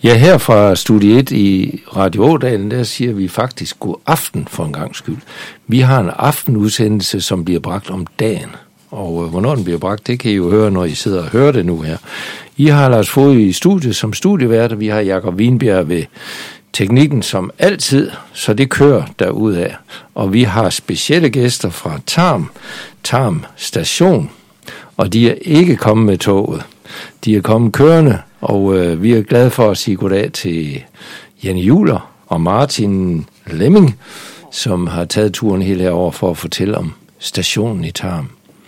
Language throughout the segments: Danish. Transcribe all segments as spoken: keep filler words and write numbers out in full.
Ja, her fra Studie et i Radio Ådalen, der siger vi faktisk god aften for en gang skyld. Vi har en aftenudsendelse, som bliver bragt om dagen. Og øh, hvornår den bliver bragt, det kan I jo høre, når I sidder og hører det nu her. I har Lars Foged i studiet som studievært, og vi har Jakob Wienbjerg ved teknikken som altid, så det kører derudad. Og vi har specielle gæster fra Tarm, Tarm Station, og de er ikke kommet med toget. De er kommet kørende, og øh, vi er glade for at sige goddag til Janne Juler og Martin Lemming, som har taget turen helt herover for at fortælle om stationen i Tarm.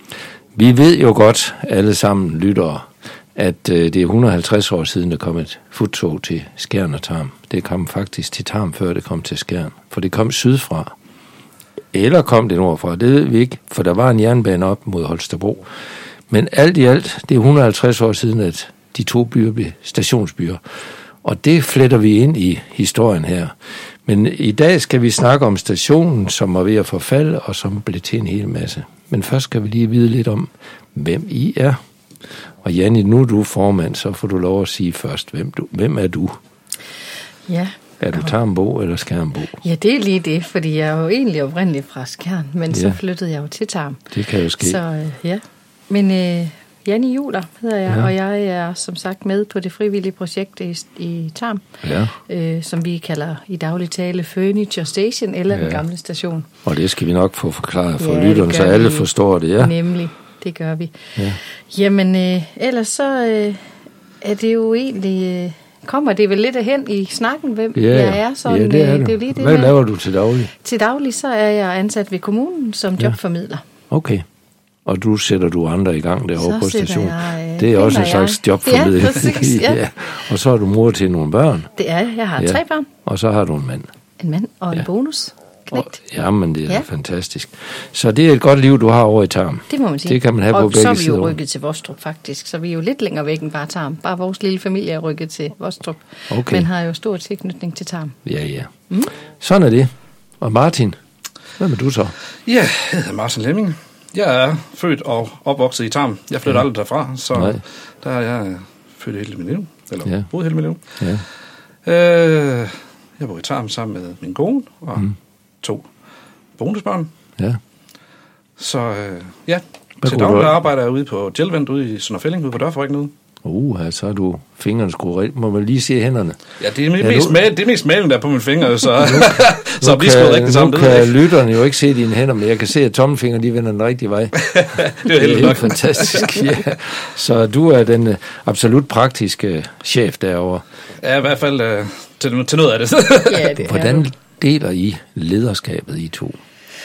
Vi ved jo godt, alle sammen lyttere, at øh, det er et hundrede og halvtreds år siden, der kom et futtog til Skjern og Tarm. Det kom faktisk til Tarm, før det kom til Skjern, for det kom sydfra. Eller kom det nordfra, det ved vi ikke, for der var en jernbane op mod Holstebro. Men alt i alt, det er et hundrede og halvtreds år siden, at de to byer blev stationsbyer. Og det fletter vi ind i historien her. Men i dag skal vi snakke om stationen, som var ved at forfalde, og som blev til en hel masse. Men først skal vi lige vide lidt om, hvem I er. Og Janne, nu er du formand, så får du lov at sige først, hvem, du, hvem er du? Ja. Er du Tarmbo eller Skjernbo? Ja, det er lige det, fordi jeg er jo egentlig oprindelig fra Skjern, men ja. Så flyttede jeg jo til Tarm. Det kan jo ske. Så øh, ja, men øh, Janne Juler hedder jeg, ja. Og jeg er som sagt med på det frivillige projekt i, i Tarm, ja. øh, som vi kalder i daglig tale Furniture Station, eller ja. Den gamle station. Og det skal vi nok få forklaret for ja, lytterne, så alle vi. forstår det, ja. Nemlig, det gør vi. Ja. Jamen, øh, ellers så øh, er det jo egentlig... Øh, kommer det vel lidt hen i snakken, hvem ja, jeg er. Sådan, ja, det er det er jo lige det. Hvad her. laver du til daglig? Til daglig, så er jeg ansat ved kommunen som ja. jobformidler. Okay. Og du sætter du andre i gang derovre på stationen. Jeg, øh, det er også en slags jeg. jobformidling. Ja, præcis, ja. ja. Og så er du mor til nogle børn. Det er jeg. har ja. tre børn. Og så har du en mand. En mand og en ja. bonus. Og, jamen, det er ja. fantastisk. Så det er et godt liv, du har over i Tarm. Det må man sige. Det kan man have og på begge sider. Og så er vi jo rykket til Vostrup faktisk, så vi er jo lidt længere væk end bare Tarm. Bare vores lille familie er rykket til Vostrup, okay. men har jo stor tilknytning til Tarm. Ja, ja. Mm. Sådan er det. Og Martin, hvad er du så? Ja, jeg hedder Martin Lemming. Jeg er født og opvokset i Tarm. Jeg flytter ja. aldrig derfra, så Nej. der er jeg født hele mit liv. Eller ja. boet hele mit liv. Ja. Øh, jeg bor i Tarm sammen med min kone og mm. to bonusbørn. Ja. Så øh, ja, Hvad til daglig arbejder jeg ude på Gjelvent, ude i Sønder Fælling, ude på dørfabrikken ude. Uh, så har du fingrene skruet rigtigt. Må man lige se hænderne? Ja, det er ja, mest, nu, mal, det er mest maling, der er på mine fingre, så, nu, så er vi skruet rigtigt sammen. Nu kan lytterne jo ikke se dine hænder, men jeg kan se, at tommelfingre, de vender den rigtige vej. det er det er helt nok. fantastisk, ja. Så du er den uh, absolut praktiske chef derovre. Ja, i hvert fald uh, til, til noget af det. ja, det Hvordan deler I lederskabet i to?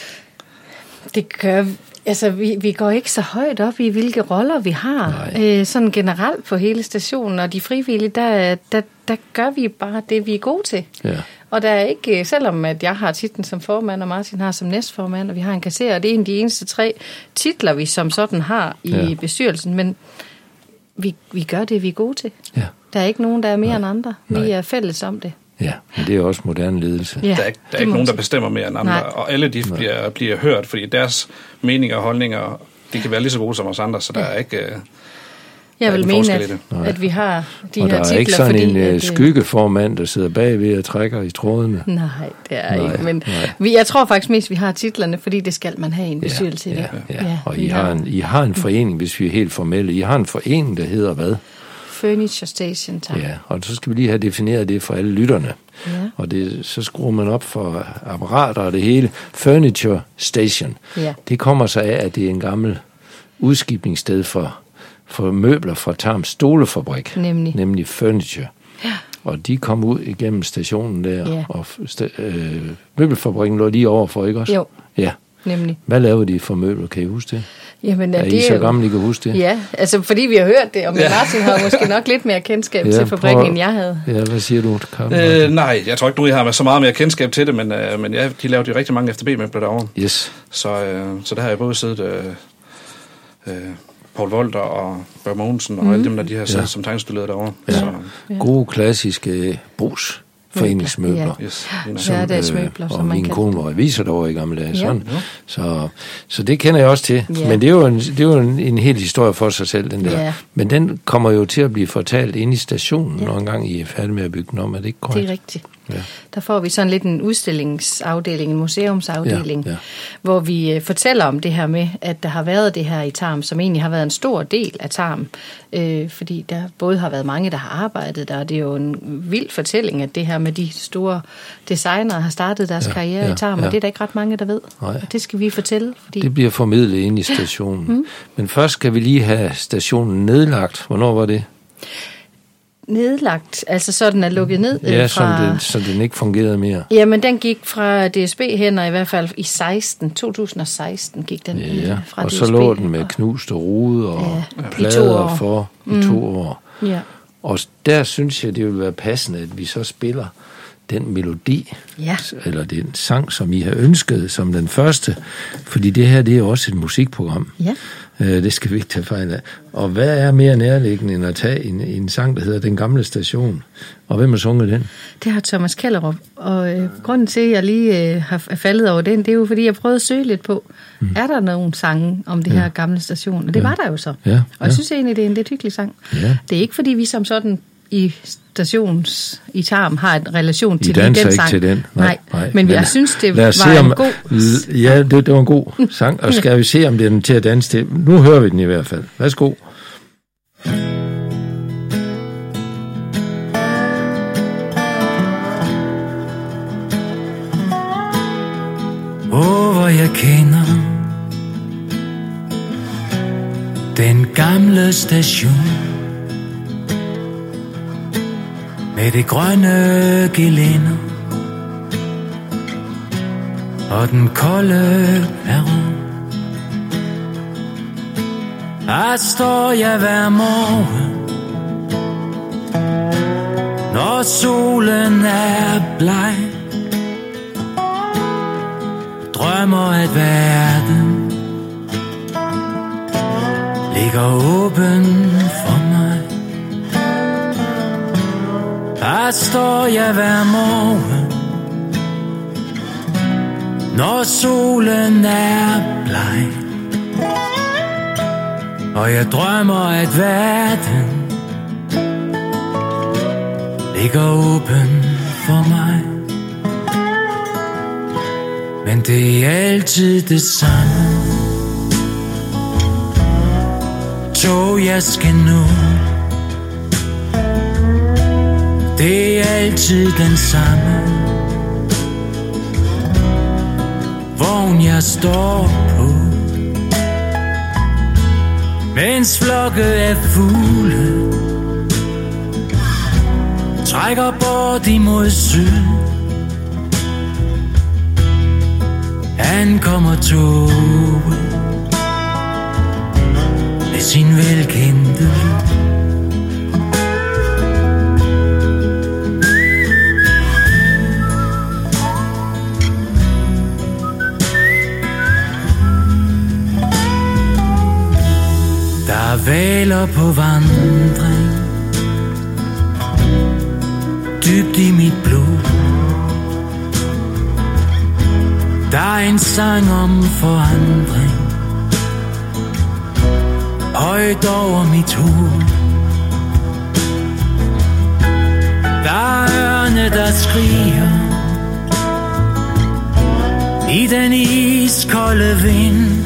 Det gør Altså, vi, vi går ikke så højt op i, hvilke roller vi har. Øh, sådan generelt på hele stationen, og de frivillige, der, der, der gør vi bare det, vi er gode til. Ja. Og der er ikke, selvom at jeg har titlen som formand, og Martin har som næstformand, og vi har en kasserer, og det er en af de eneste tre titler, vi som sådan har i ja. bestyrelsen, men vi, vi gør det, vi er gode til. Ja. Der er ikke nogen, der er mere Nej. end andre. Vi Nej. er fælles om det. Ja, men det er også moderne ledelse. Ja, der er, der er ikke nogen, der bestemmer mere end andre, Nej. og alle de bliver, bliver hørt, fordi deres meninger og holdninger, de kan være lige så gode som os andre, så der er ikke uh, Jeg vil mene, at, at vi har de og her titler, fordi... Og der er ikke sådan en at, skyggeformand, der sidder bagved og trækker i trådene. Nej, det er nej, ikke, men vi, jeg tror faktisk mest, vi har titlerne, fordi det skal man have i en bestyrelse. Ja, ja, ja. ja, og I har, har, en, I har en forening, hvis vi er helt formelle. I har en forening, der hedder hvad? Furniture Station, tak. Ja, og så skal vi lige have defineret det for alle lytterne. Ja. Og det, så skruer man op for apparater og det hele. Furniture Station. Ja. Det kommer så af, at det er en gammel udskibningssted for, for møbler fra Tarms stolefabrik. Nemlig. Nemlig Furniture. Ja. Og de kom ud igennem stationen der, ja. og st- øh, møbelfabrikken lå lige overfor, ikke også? Jo, ja. nemlig. Hvad lavede de for møbler, kan I huske det? Jamen, er, er I det så jo... gamle, I kan huske det? Ja, altså fordi vi har hørt det, og ja. Martin har måske nok lidt mere kendskab ja, til fabrikken, prøv... end jeg havde. Ja, hvad siger du? Øh, nej, jeg tror ikke, du har så meget mere kendskab til det, men, øh, men ja, de lavede jo rigtig mange F D B-møbler derovre. Yes. Så, øh, så der har jeg både siddet... Øh, øh, Paul Volter og Børge Mogensen og mm. alle dem, der de har siddet ja. som tegnstilledere derovre. Ja. Så. Ja. Gode, klassiske brugs foreningsmøbler. Ja, yes. Som, hverdagsmøbler, øh, og som man min kan. kone var revisor derovre i gamle dage. Ja. Sådan. Ja. Så, så det kender jeg også til. Ja. Men det er jo, en, det er jo en, en hel historie for sig selv, den der. Ja. Men den kommer jo til at blive fortalt inde i stationen, ja. når engang I er færdige med at bygge den om. Er det ikke korrekt? Det er rigtigt. Ja. Der får vi sådan lidt en udstillingsafdeling, en museumsafdeling, ja, ja. hvor vi uh, fortæller om det her med, at der har været det her i Tarm, som egentlig har været en stor del af Tarm, øh, fordi der både har været mange, der har arbejdet der, og det er jo en vild fortælling, at det her med de store designere har startet deres ja, karriere ja, i Tarm, ja. og det er der ikke ret mange, der ved. Nej. Og det skal vi fortælle. Fordi... Det bliver formidlet ind i stationen. mm. Men først skal vi lige have stationen nedlagt. Hvornår var det? Nedlagt, altså så den er lukket ned. Ja, fra... den, så den ikke fungerede mere. Jamen, den gik fra D S B hænder i hvert fald i seksten, to tusind og seksten gik den ja, fra og D S B. Og så lå den med knuste ruder og ja, plader for i mm. to år. Ja. Og der synes jeg, det vil være passende, at vi så spiller den melodi, ja. eller den sang, som I har ønsket som den første, fordi det her, det er også et musikprogram. Ja. Det skal vi ikke tage fejl af. Og hvad er mere nærliggende end at tage en, en sang, der hedder Den Gamle Station? Og hvem har sunget den? Det har Thomas Kellerup. Og øh, grunden til, at jeg lige øh, har faldet over den, det er jo, fordi jeg prøvede at søge lidt på, mm. er der nogen sange om det ja. her gamle station? Og det ja. var der jo så. Ja. Og jeg ja. synes egentlig, det er en lidt hyggelig sang. Ja. Det er ikke, fordi vi som sådan i stations i Tarm har en relation til den sang. ikke til den. Nej, nej. nej. Men, men jeg synes, det var se, om, en god... Ja, det, det var en god sang, og skal vi se, om det er den til at danse til. Nu hører vi den i hvert fald. Værsgo. Åh, hvor jeg kender den gamle station med det grønne gelænder og den kolde perron. Her står jeg hver morgen, når solen er bleg, drømmer at verden ligger åben for mig. Her står jeg hver morgen, når solen er bleg, og jeg drømmer at verden ligger åben for mig. Men det er altid det samme tog jeg skal nå. Det er altid den samme vogn jeg står på, mens flokke af fugle trækker bort imod syd. Han kommer toget med sin velkendte lyd. Der er hvaler på vandring dybt i mit blod. Der er en sang om forandring højt over mit hoved. Der er ørne, der skriger i den iskolde vind,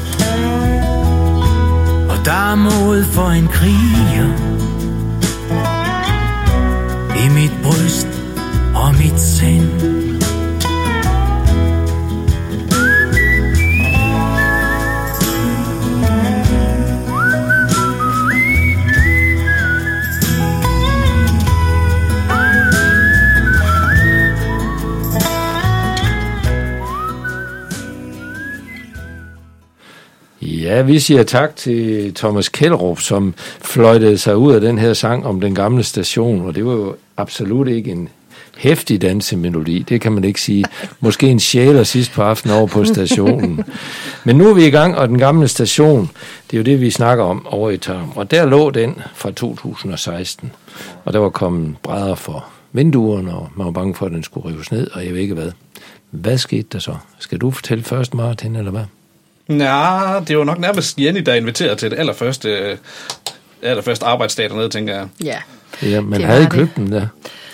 og der er mod for en kriger i mit bryst og mit sind. Ja, vi siger tak til Thomas Kellerup, som fløjtede sig ud af den her sang om den gamle station, og det var jo absolut ikke en heftig dansemelodi, det kan man ikke sige. Måske en sjæler sidst på aftenen over på stationen. Men nu er vi i gang, og den gamle station, det er jo det, vi snakker om over i Tarm. Og der lå den fra to tusind og seksten, og der var kommet brædder for vinduerne, og man var bange for, at den skulle rives ned, og jeg ved ikke hvad. Hvad skete der så? Skal du fortælle først, Martin, eller hvad? Ja, det var nok nærmest Jenny, der inviterede til det allerførste, allerførste arbejdsdag dernede, tænker jeg. Ja, ja man havde købt den der.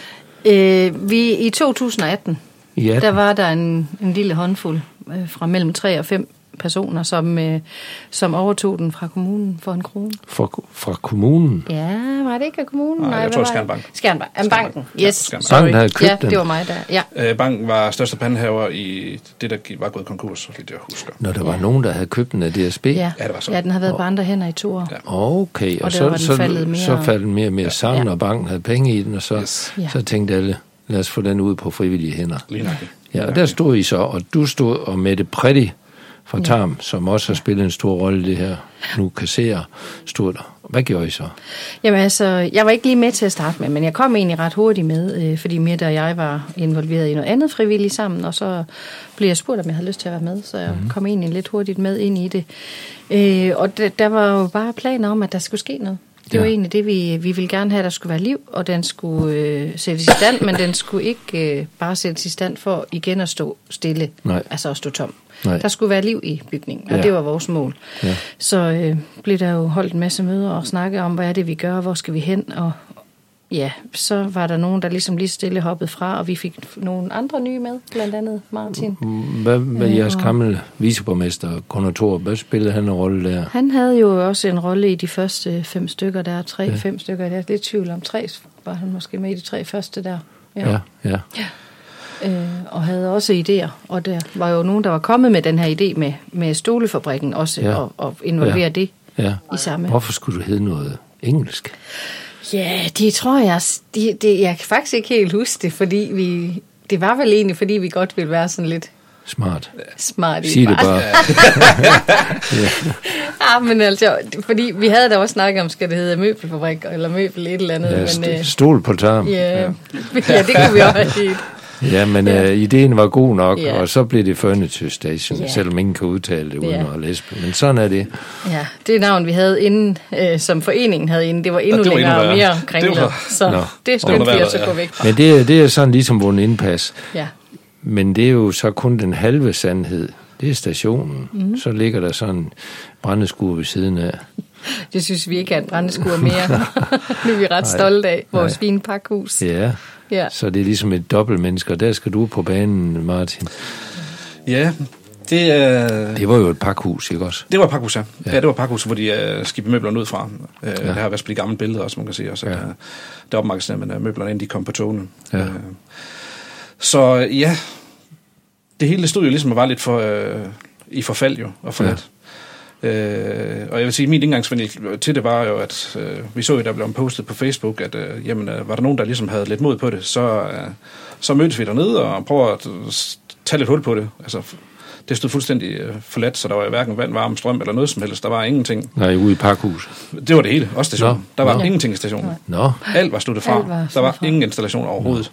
Øh, vi, I to tusind atten, I der var der en, en lille håndfuld øh, fra mellem tre og fem personer, som, øh, som overtog den fra kommunen for en krone. Fra, fra kommunen? Ja, var det ikke af kommunen? Nej, Nej, jeg tror, det var Skjernbank. Skjernbank. Banken, yes. Ja, banken havde købt ja, den. det var mig der, ja. Øh, banken var største pandehaver i det, der var gået konkurs, så vidt jeg husker. Når der var ja. nogen, der havde købt den af D S B? Ja, ja, det var så. Ja, den har været på andre hænder i to år. Ja. Okay, og, og så, så, mere... så faldt den mere og mere sammen, ja. og banken havde penge i den, og så, yes. så tænkte alle, lad os få den ud på frivillige hænder. Lige nok. Ja, og der stod I så, og du stod og Mette Pretty fra Tarm, ja. som også har spillet en stor rolle i det her, nu kasserer, stod der. Hvad gjorde I så? Jamen altså, jeg var ikke lige med til at starte med, men jeg kom egentlig ret hurtigt med, øh, fordi Mette og jeg var involveret i noget andet frivilligt sammen, og så blev jeg spurgt, om jeg havde lyst til at være med, så jeg mm-hmm. kom egentlig lidt hurtigt med ind i det. Øh, og d- der var jo bare planer om, at der skulle ske noget. Det var ja. egentlig det, vi, vi ville gerne have, at der skulle være liv, og den skulle øh, sættes i stand, men den skulle ikke øh, bare sættes i stand for igen at stå stille, Nej. altså at stå tom. Nej. Der skulle være liv i bygningen, og ja. det var vores mål. Ja. Så øh, blev der jo holdt en masse møder og snakket om, hvad er det, vi gør, hvor skal vi hen, og ja, så var der nogen, der ligesom lige stille hoppede fra, og vi fik nogle andre nye med, blandt andet Martin. Hvad med øh, jeres gamle viceborgmester, Gunnar Thor, hvad spillede han en rolle der? Han havde jo også en rolle i de første fem stykker der, tre, ja. fem stykker der, det er tvivl om tre, var han måske med i de tre første der. Ja, ja. ja. ja. Øh, og havde også idéer, og der var jo nogen, der var kommet med den her idé med, med stolefabrikken også, ja. og, og involvere ja. det ja. i samme. Hvorfor skulle du hedde noget engelsk? Ja, det tror jeg, det, det, jeg kan faktisk ikke helt huske det, fordi vi, det var vel egentlig, fordi vi godt ville være sådan lidt smart. Smart i Sig det bare. ja. ja, men altså, fordi vi havde da også snakket om, skal det hedde møbelfabrik, eller møbel et eller andet. Ja, men, st- stol på Tarm. Ja, ja. ja, det kunne vi også have givet. Ja, men ja. Uh, ideen var god nok, ja. og så blev det Furniture Station, ja. selvom ingen kan udtale det uden ja. at læse. Men sådan er det. Ja, det navn, vi havde inden, øh, som foreningen havde inden, det var endnu det var længere og mere kringlet. Så Nå. det skyndte vi os at gå væk fra. Men det, det er sådan ligesom vundet indpas. Ja. Men det er jo så kun den halve sandhed. Det er stationen. Mm. Så ligger der sådan en brændeskur ved siden af. Det synes vi ikke er en brændeskur mere. Nu er vi ret nej, stolte af vores fine pakhus. Ja. Ja, så det er ligesom et dobbeltmenneske, og der skal du på banen, Martin. Ja, det er... Uh... Det var jo et pakhus, ikke også? Det var et pakhus, ja. Ja, ja det var et pakhus, hvor de uh, skibte møblerne ud fra. Uh, ja. Det har været de gamle billeder også, man kan sige. Og så, ja. uh, der opmagasineret med uh, møblerne, inden de kom på togene. Ja. Uh, så uh, ja, det hele stod jo ligesom og var lidt for, uh, i forfald jo, og for ja. lidt. Øh, og jeg vil sige, min indgangsvinkel til det var jo, at øh, vi så jo, der blev postet på Facebook, at øh, jamen, øh, var der nogen, der ligesom havde lidt mod på det, så, øh, så mødtes vi dernede og prøvede at tage lidt hul på det. Altså, det stod fuldstændig øh, forladt, så der var hverken vand, varme, strøm eller noget som helst. Der var ingenting. Nej, ude i pakhus. Det var det hele, også stationen. Nå. Der var Nå. ingenting i stationen. Nå. Alt var sluttet fra. Var der var fra. ingen installation overhovedet.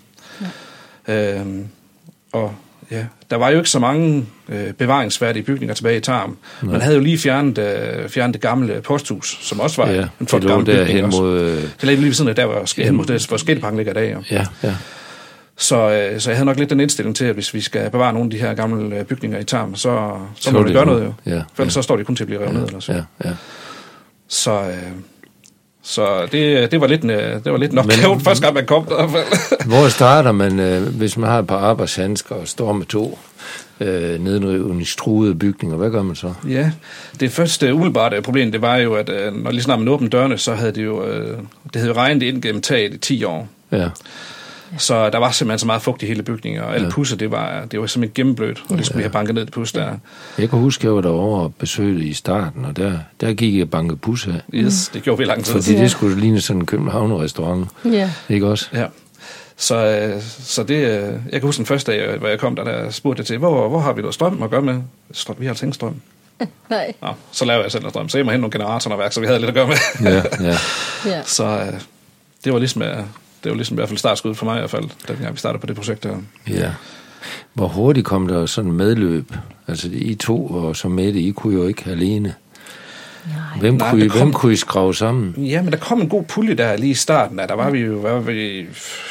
Øhm, og ja, der var jo ikke så mange øh, bevaringsværdige bygninger tilbage i Tarm. Nej. Man havde jo lige fjernet, øh, fjernet det gamle posthus, som også var ja, en flot gammel bygning. Mod, øh... Det lå lige ved siden af, der var ske, hen mod det, hvor Skelleparken ligger i dag. Jo. Ja, ja. Så, øh, så jeg havde nok lidt den indstilling til, at hvis vi skal bevare nogle af de her gamle bygninger i Tarm, så, så, så må vi gøre noget jo. Ja, for ellers ja. så står de kun til at blive revet ja, ned. Eller så. Ja, ja. Så... Øh, Så det, det var lidt, det var lidt nok kævnt første gang, man kom der. Hvor starter man, øh, hvis man har et par arbejdshandsker og står med to øh, nedrivningstruede bygninger? Hvad gør man så? Ja, det første umiddelbare problem, det var jo, at øh, når lige snart man åbnede dørene, så havde det jo, øh, det havde regnet ind gennem taget i ti år. Ja. Så der var simpelthen så meget fugt i hele bygningen, og alle ja. pusser, det var, det var simpelthen gennemblødt, og det skulle ja. have banket ned det pus der. Jeg kan huske, jeg var derovre og besøgte i starten, og der, der gik jeg banke pus af. Yes, det gjorde vi lang tid. Fordi det skulle ligne sådan en København-restaurant. Ja. Ikke også? Ja. Så, så det, jeg kan huske den første dag, hvor jeg kom der, der spurgte jeg til, hvor, hvor har vi noget strøm at gøre med? Strøm, vi har altså ingen strøm. Nej. Nå, så laver jeg selv noget strøm, så jeg må hente nogle generatorværk, så vi havde lidt at gøre med. Ja, ja. ja. Så det var ligesom... Det var ligesom i hvert fald startskud for mig i hvert fald, da vi startede på det projekt her. Ja. Hvor hurtigt kom der sådan medløb? Altså I to og så med det, I kunne jo ikke alene. Nej. Hvem, Nej, kunne, I, kom, hvem kunne I skrave sammen? Ja, men der kom en god pulje der lige i starten. Der var vi jo, var vi,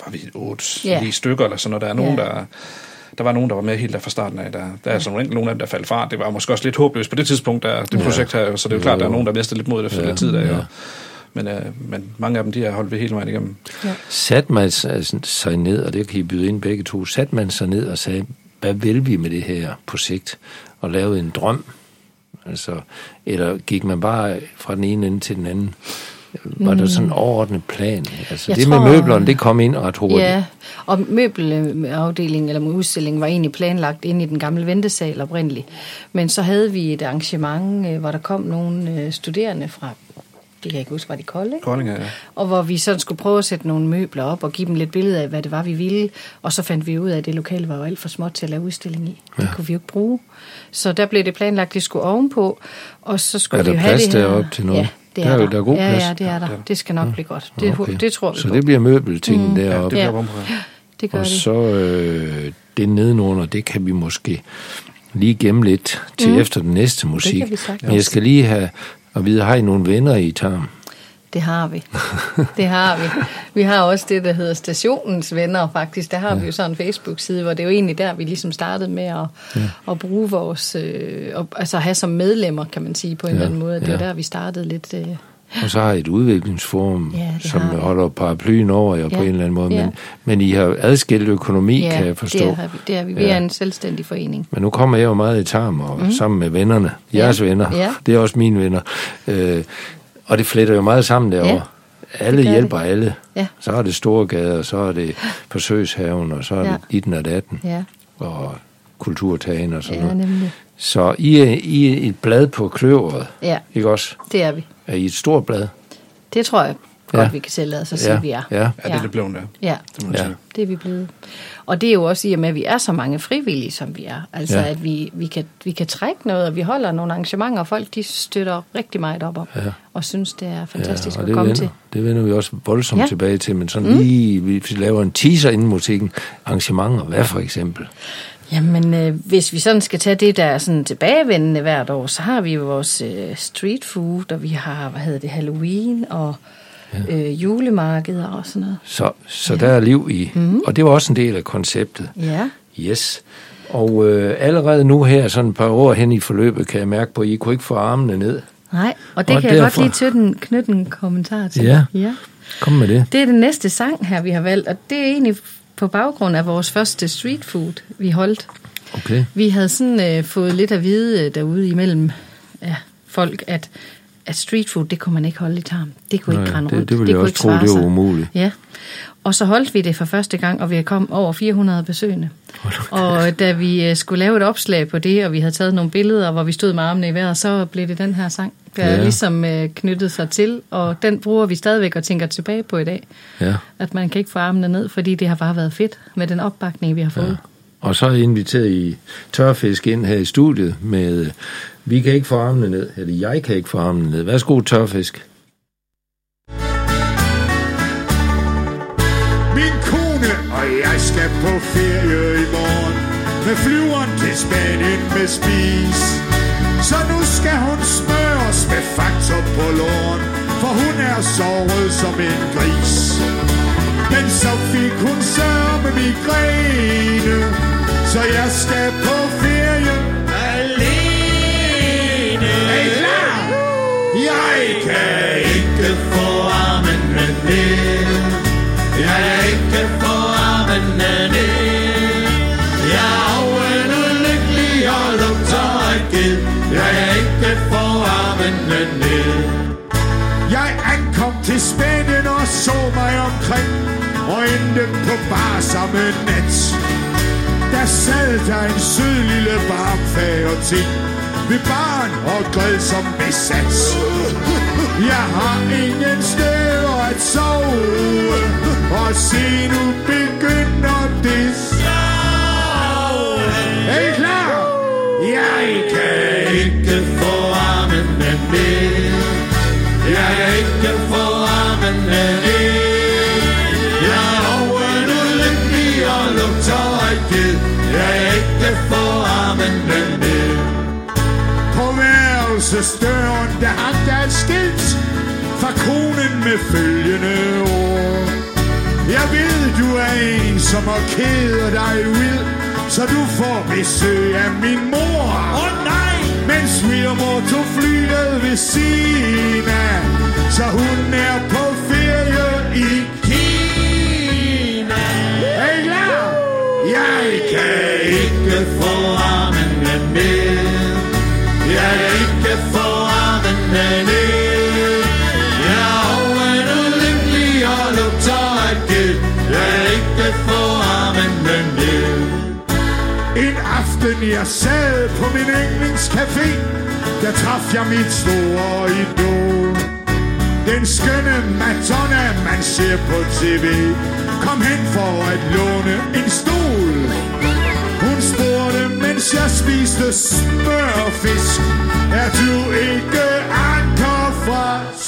var vi otte, yeah. ni stykker eller sådan noget. Der er nogen, yeah. der... Der var nogen, der var med helt der fra starten af. Der, der er sådan nogle af dem, der faldt fra. Det var måske også lidt håbløst på det tidspunkt, der, det projekt her. Så det er jo klart, der er nogen, der mistede lidt mod det efter ja. lidt tid. Der, ja. men, øh, men mange af dem, de har holdt ved hele vejen igennem. Ja. Satte man sig ned, og det kan I byde ind begge to, satte man sig ned og sagde, hvad vil vi med det her projekt? Og lavede en drøm? Altså, eller gik man bare fra den ene ende til den anden? Var der sådan en overordnet plan? Altså, jeg det tror, med møblerne, det kom ind ret hurtigt. Ja, og møbelafdelingen eller udstillingen var egentlig planlagt inde i den gamle ventesal oprindeligt. Men så havde vi et arrangement, hvor der kom nogle studerende fra, det kan jeg ikke huske, var det Kolding? Kolding, ja. Og hvor vi sådan skulle prøve at sætte nogle møbler op og give dem lidt billede af, hvad det var, vi ville. Og så fandt vi ud af, at det lokale var jo alt for småt til at lave udstilling i. Det ja. kunne vi jo ikke bruge. Så der blev det planlagt, at det skulle ovenpå. Og så skulle er der vi plads have det her. deroppe til noget? Ja. Det er der, der, der er god ja, plads. Ja, det er der. Det skal nok blive godt. Det, okay. det tror vi Så på. det bliver møbeltingen mm. deroppe. Ja, det bliver ja. det gør og det. så øh, det nedenunder, det kan vi måske lige gemme lidt til mm. efter den næste musik. Det kan vi sagt. Men jeg skal lige have at vide, har I nogle venner i Tarm? Det har vi. Det har vi. Vi har også det, der hedder Stationens Venner, faktisk. Der har ja. vi jo sådan en Facebook-side, hvor det er jo egentlig der, vi ligesom startede med at, ja. at bruge vores... Øh, altså have som medlemmer, kan man sige, på en ja. eller anden måde. Det var ja. der, vi startede lidt... Øh, Og så har I et udviklingsforum, ja, som holder paraplyen over jer ja. på en eller anden måde. Ja. Men, men I har adskilt økonomi, ja, kan jeg forstå. det er vi. Det er vi. Vi ja. er en selvstændig forening. Men nu kommer jeg jo meget i Tarm, og mm. sammen med vennerne. Jeres ja. venner. Ja. Det er også mine venner. Øh, og det fletter jo meget sammen derovre. Ja. Alle hjælper det. alle. Ja. Så er det Storgade, og så er det Forsøgshaven, og så er ja. det ditten og datten. Ja. Og Kulturtagen og sådan ja, noget. Nemlig. Så I er, I er et blad på kløveret, ja. ikke også? Det er vi. Er I et stort blad? Det tror jeg godt, ja. vi kan tillade os at sige, ja. vi er. Ja, ja. ja det er det blevet, ja. Ja, det, ja. det er vi blevet. Og det er jo også i og med, at vi er så mange frivillige, som vi er. Altså, ja. at vi, vi, kan, vi kan trække noget, og vi holder nogle arrangementer, og folk de støtter rigtig meget op om, ja. og synes, det er fantastisk ja, at komme vender, til. Det vender vi også voldsomt ja. tilbage til, men sådan mm. lige, vi laver en teaser inden musikken. Arrangementer, hvad for eksempel? Jamen, øh, hvis vi sådan skal tage det, der er sådan tilbagevendende hvert år, så har vi jo vores øh, street food, og vi har, hvad hedder det, Halloween, og ja. øh, julemarkeder og sådan noget. Så, så ja. der er liv i, mm. og det var også en del af konceptet. Ja. Yes. Og øh, allerede nu her, sådan et par år hen i forløbet, kan jeg mærke på, at I kunne ikke få armene ned. Nej, og det og kan derfor... jeg godt lige tøtten, knytte en kommentar til. Ja, ja, kom med det. Det er den næste sang her, vi har valgt, og det er egentlig på baggrund af vores første street food, vi holdt. Okay. Vi havde sådan øh, fået lidt at vide øh, derude imellem ja, folk, at, at street food, det kunne man ikke holde i Tarm. Det kunne Nej, ikke rende det, rundt. Det ville det jeg også tro, det var umuligt. Ja. Og så holdt vi det for første gang, og vi kom over fire hundrede besøgende. Og da vi øh, skulle lave et opslag på det, og vi havde taget nogle billeder, hvor vi stod med armene i vejret, så blev det den her sang, der ja. ligesom øh, knyttede sig til. Og den bruger vi stadigvæk og tænker tilbage på i dag. Ja. At man kan ikke få armene ned, fordi det har bare været fedt med den opbakning, vi har fået. Ja. Og så er I inviteret i Tørfisk ind her i studiet med, vi kan ikke få armene ned, eller jeg kan ikke få armene ned. Værsgo, Tørfisk. Min kone og jeg skal på ferie i morgen, med flyveren til Spanien med spis. Så nu skal hun smøres med faktor på låren, for hun er såret som en gris. Men så fik hun sørme migræne, så jeg skal på ferie alene. Er I klar? Jeg kan ikke få armene ned. Jeg kan ikke få armene ned. Jeg er ulykkelig og lugter af ged. Jeg kan ikke få armene ned. Jeg ankom til Spanien og så mig omkring, og endte på bar samme nat. Der sad der en sød lille varmfager ting ved baren og græd som besat. Jeg har ingen steder at sove, og se nu begynder det sjov. Er I klar? Jeg kan ikke få armene ned. Jeg kan ikke få armene ned. Jeg er ulykkelig og lugter af ged. Jeg kan ikke få armene ned. På værelsesdøren, der hang der et skilt fra konen med følgende ord: jeg ved, du er en, som har keder dig vild, så du får besøg af min mor. Åh oh, nej! Men svigermor tog flyet ved siden af, så hun er på ferie i Kina. Er I klar? Jeg kan ikke få armene ned. Jeg kan ikke få armene ned. Jeg er overlykkelig og lugter af gæld. Jeg kan ikke få armene ned. En aften jeg sad på min yndlingscafé, der traf jeg mit store idol. Den skønne Madonna, man ser på tv, kom hen for at låne en stol. Hun spurgte, mens jeg spiste smørfisk, er du ikke anker fra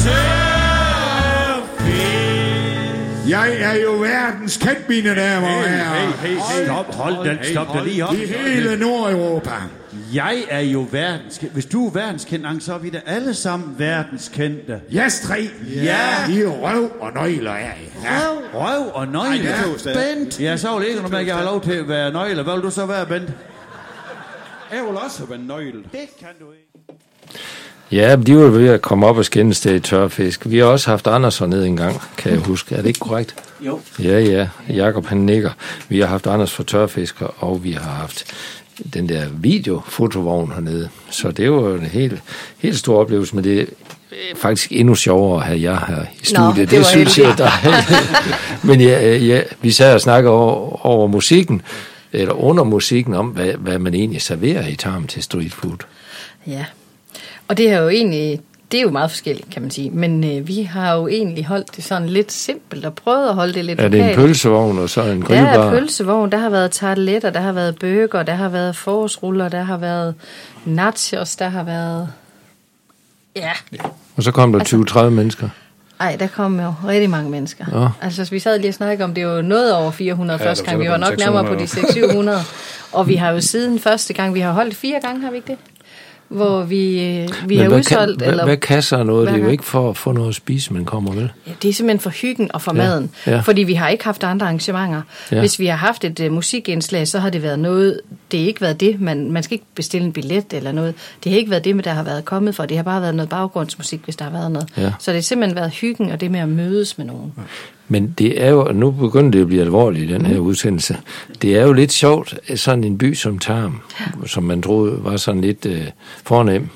Sørfisk? Jeg er jo verdens kendt, mine damer og herrer. Hey, hey, hey, stop, hold den, stop den lige op. I hele Nordeuropa. Jeg er jo verdenskendt. Hvis du er verdenskendt, så er vi da alle sammen verdenskendte. Yes, tre. Ja. I røv og nøgler er I. Ja. Røv og nøgler? Bent. Ja, så vil ikke noget med, at jeg har lov til at være nøgler. Hvad vil du så være, Bent? Jeg vil også være nøgle. Det kan du ikke. Ja, de var ved at komme op og skændes det i tørfisk. Vi har også haft Anders hernede en gang, kan jeg huske. Er det ikke korrekt? Jo. Ja, ja. Jakob han nikker. Vi har haft Anders for tørfisker, og vi har haft den der videofotovogn hernede. Så det var en helt, helt stor oplevelse, men det er faktisk endnu sjovere at have jer her i studiet. Nå, det, det synes jeg, der Men ja, ja, vi sad og snakkede over, over musikken, eller under musikken, om hvad, hvad man egentlig serverer i Tarm til street food. Ja, og det er jo egentlig, det er jo meget forskelligt, kan man sige. Men øh, vi har jo egentlig holdt det sådan lidt simpelt og prøvet at holde det lidt lokalt. Er det en pølsevogn og så en grillbar? Der er pølsevogn, der har været tarteletter, der har været burger, der har været forårsruller, der har været nachos, der har været... Ja. Og så kom der altså, tyve til tredive mennesker? Nej, der kom jo rigtig mange mennesker. Ja. Altså, vi sad lige og snakkede om, det var noget over fire hundrede ja, første gang. Vi var nok nærmere på de seks til syv hundrede. Og vi har jo siden første gang, vi har holdt fire gange, har vi ikke det? Hvor vi, vi har udsolgt... Kan, eller, hvad kasser noget? Det er jo ikke for at få noget at spise, man kommer vel? Ja, det er simpelthen for hyggen og for ja, maden. Ja. Fordi vi har ikke haft andre arrangementer. Ja. Hvis vi har haft et uh, musikindslag, så har det været noget... Det har ikke været det. Man, man skal ikke bestille en billet eller noget. Det har ikke været det, der har været kommet for. Det har bare været noget baggrundsmusik, hvis der har været noget. Ja. Så det har simpelthen været hyggen og det med at mødes med nogen. Men det er jo... Nu begynder det at blive alvorligt, den her udsendelse. Det er jo lidt sjovt, sådan en by som Tarm, ja. som man troede var sådan lidt uh, fornem,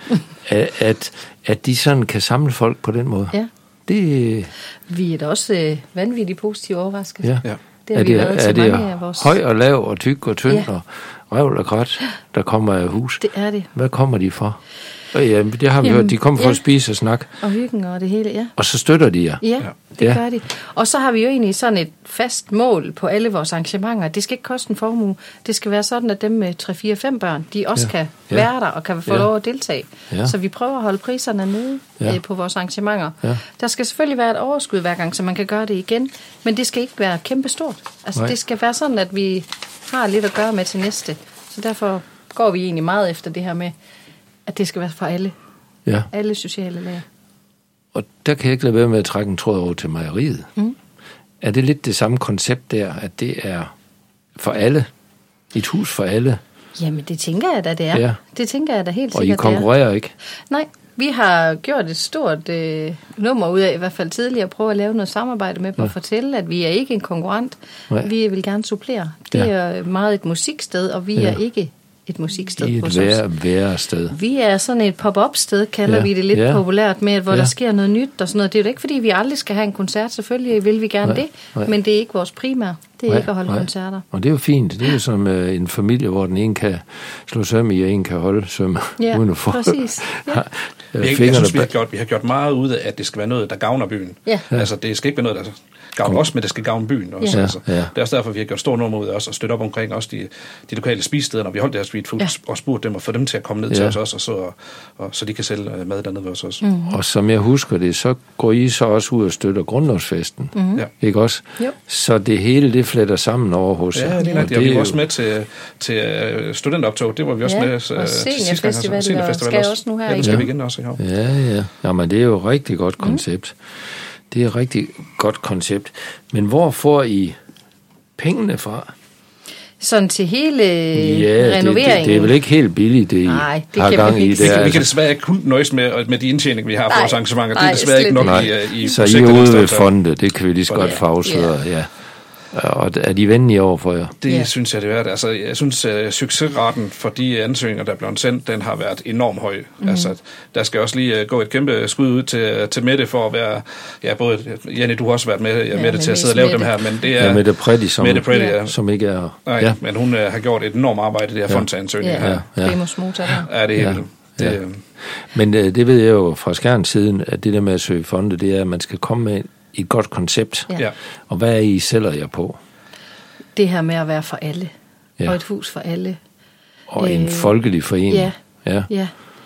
at, at de sådan kan samle folk på den måde. Ja. Det, vi er da også øh, vanvittigt positive overrasket. Ja. Ja. Det har er vi det, været til er mange af vores... høj og lav og tyk og tynd ja. og røvl og krat, der kommer af hus? Det er det. Hvad kommer de for? Ja, det har vi Jamen, hørt. De kommer for ja. at spise og snakke. Og hyggen og det hele, ja. Og så støtter de jer. Ja, det ja. gør de. Og så har vi jo egentlig sådan et fast mål på alle vores arrangementer. Det skal ikke koste en formue. Det skal være sådan, at dem med tre, fire, fem børn, de også ja. kan ja. være der og kan få ja. lov at deltage. Ja. Så vi prøver at holde priserne nede ja. på vores arrangementer. Ja. Der skal selvfølgelig være et overskud hver gang, så man kan gøre det igen. Men det skal ikke være kæmpestort. Altså, det skal være sådan, at vi har lidt at gøre med til næste. Så derfor går vi egentlig meget efter det her med, at det skal være for alle. Ja. Alle sociale lag. Og der kan jeg ikke lade være med at trække en tråd over til mejeriet. Mm. Er det lidt det samme koncept der, at det er for alle? Et hus for alle? Jamen, det tænker jeg da, det er. Ja. Det tænker jeg da helt og sikkert, Og I konkurrerer det ikke? Nej, vi har gjort et stort øh, nummer ud af, i hvert fald tidligere, at prøve at lave noget samarbejde med dem ja. og fortælle, at vi er ikke en konkurrent. Nej. Vi vil gerne supplere. Det ja. er meget et musiksted, og vi ja. er ikke et musiksted I et vær, værested. Vi er sådan et pop-up sted, kalder ja. vi det lidt ja. populært med, hvor ja. der sker noget nyt og sådan noget. Det er jo ikke, fordi vi aldrig skal have en koncert. Selvfølgelig vil vi gerne nej, det, nej. men det er ikke vores primær. Det er nej, ikke at holde nej. koncerter. Og det er jo fint. Det er jo som uh, en familie, hvor den ene kan slå søm i, og en kan holde søm ja, uden at få. præcis. Ja. jeg, jeg synes, vi har, gjort, vi har gjort meget ud af, at det skal være noget, der gavner byen. Ja. Altså, det skal ikke være noget, der gavner os, men det skal gavne byen også. Ja. Altså. Ja. Det er også derfor, vi har gjort stor nummer ud af os og støtte op omkring også de, de lokale spisesteder, når vi holdt deres street food, ja. og spurgt dem og få dem til at komme ned ja. til os også, og så, og, og, så de kan sælge mad dernede ved os også. Mm. Og som jeg husker det, så går I så også ud og støtter grundlovsfesten. Mm. Ja. Ikke også? Jo. Så det hele, det fletter sammen over hos jer. Ja, det er, og det er vi var også med til, til studentoptog. Det var vi også ja. med og seniorfestival, og skal også. også nu her. Ja, det skal vi igen også. Ja, ja. ja. Jamen, det er jo et rigtig godt koncept. Mm. Det er et rigtig godt koncept. Men hvor får I pengene fra? Sådan til hele ja, renoveringen? Det, det, det er vel ikke helt billigt, det Nej, det har kan gang vi i. ikke. Det er, vi, kan, vi altså, kan desværre ikke kun nøjes med, med de indtjeninger, vi har for vores arrangementer. Det er desværre ikke nok nej, i, i så I er ude ved fonde, det kan vi lige så godt få afsløre, ja. ja. Og er de venlige over for jer? Det ja. synes jeg, det er. Altså, jeg synes, at succesraten for de ansøgninger, der er blevet sendt, den har været enormt høj. Mm. Altså, der skal også lige gå et kæmpe skud ud til, til Mette for at være... Ja, både... Janne, du har også været med, ja, Mette, til at sidde og lave Mette. dem her, men det er... Ja, Mette Pretty, som, Mette Pretty, ja. som ikke er her. Nej, ja. men hun uh, har gjort et enormt arbejde i det her ja. fondsansøgning ja. her. Ja, ja. Primus motor der. Ja, det er helt... Ja. Det, ja. Men uh, det ved jeg jo fra Skærens siden, at det der med at søge fonde, det er, at man skal komme med et godt koncept. Ja. Og hvad er I sælger jer på? Det her med at være for alle. Ja. Og et hus for alle. Og en øh, folkelig forening. Ja, ja. ja.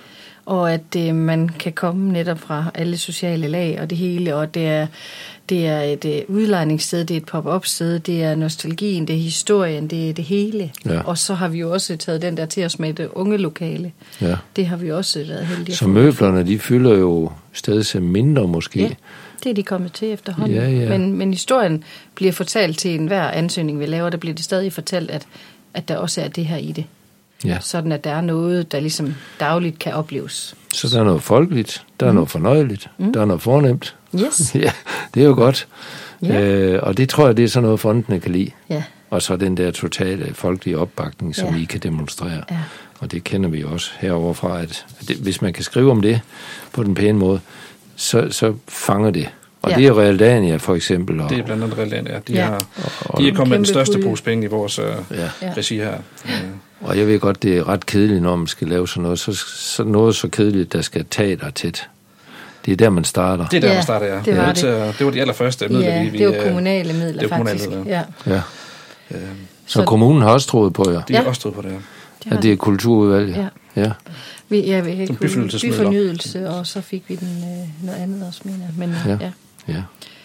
Og at øh, man kan komme netop fra alle sociale lag og det hele, og det er, det er et øh, udlejningssted, det er et pop-up sted, det er nostalgien, det er historien, det er det hele. Ja. Og så har vi jo også taget den der til os med det unge lokale. Ja. Det har vi også været heldige. Så møblerne, de fylder jo stadig så mindre måske. Ja, det er de kommet til efterhånden. Ja, ja. Men, men historien bliver fortalt til enhver ansøgning, vi laver, der bliver det stadig fortalt, at, at der også er det her i det. Ja. Sådan at der er noget, der ligesom dagligt kan opleves. Så der er noget folkeligt, der er mm. noget fornøjeligt, mm. der er noget fornemt. Yes. Ja, det er jo godt. Ja. Øh, og det tror jeg, det er sådan noget, fondene kan lide. Ja. Og så den der totale folkelige opbakning, som ja. I kan demonstrere. Ja. Og det kender vi også heroverfra, at det, hvis man kan skrive om det på den pæne måde, så, så fanger det. Og ja. det er Realdania for eksempel. Og, det er blandt andet Realdania. De, ja. har, de er kommet med den største pose penge i vores uh, ja. regi her. Ja. Og jeg ved godt, det er ret kedeligt, når man skal lave sådan noget. Så, så noget så kedeligt, der skal tage dig tæt. Det er der, man starter. Det er der, ja, man starter, ja. Det var, det. Det. det var de allerførste midler, ja, vi... vi det var kommunale midler, det var faktisk. Kommunale midler. Ja. Ja. Ja. Så, så kommunen har også troet på jer? De har ja. også troet på det, ja. Det ja, det er kulturudvalget? Ja. ja. Vi, ja, vi havde byfornyelse, og så fik vi den øh, noget andet også, mener men ja. ja. ja.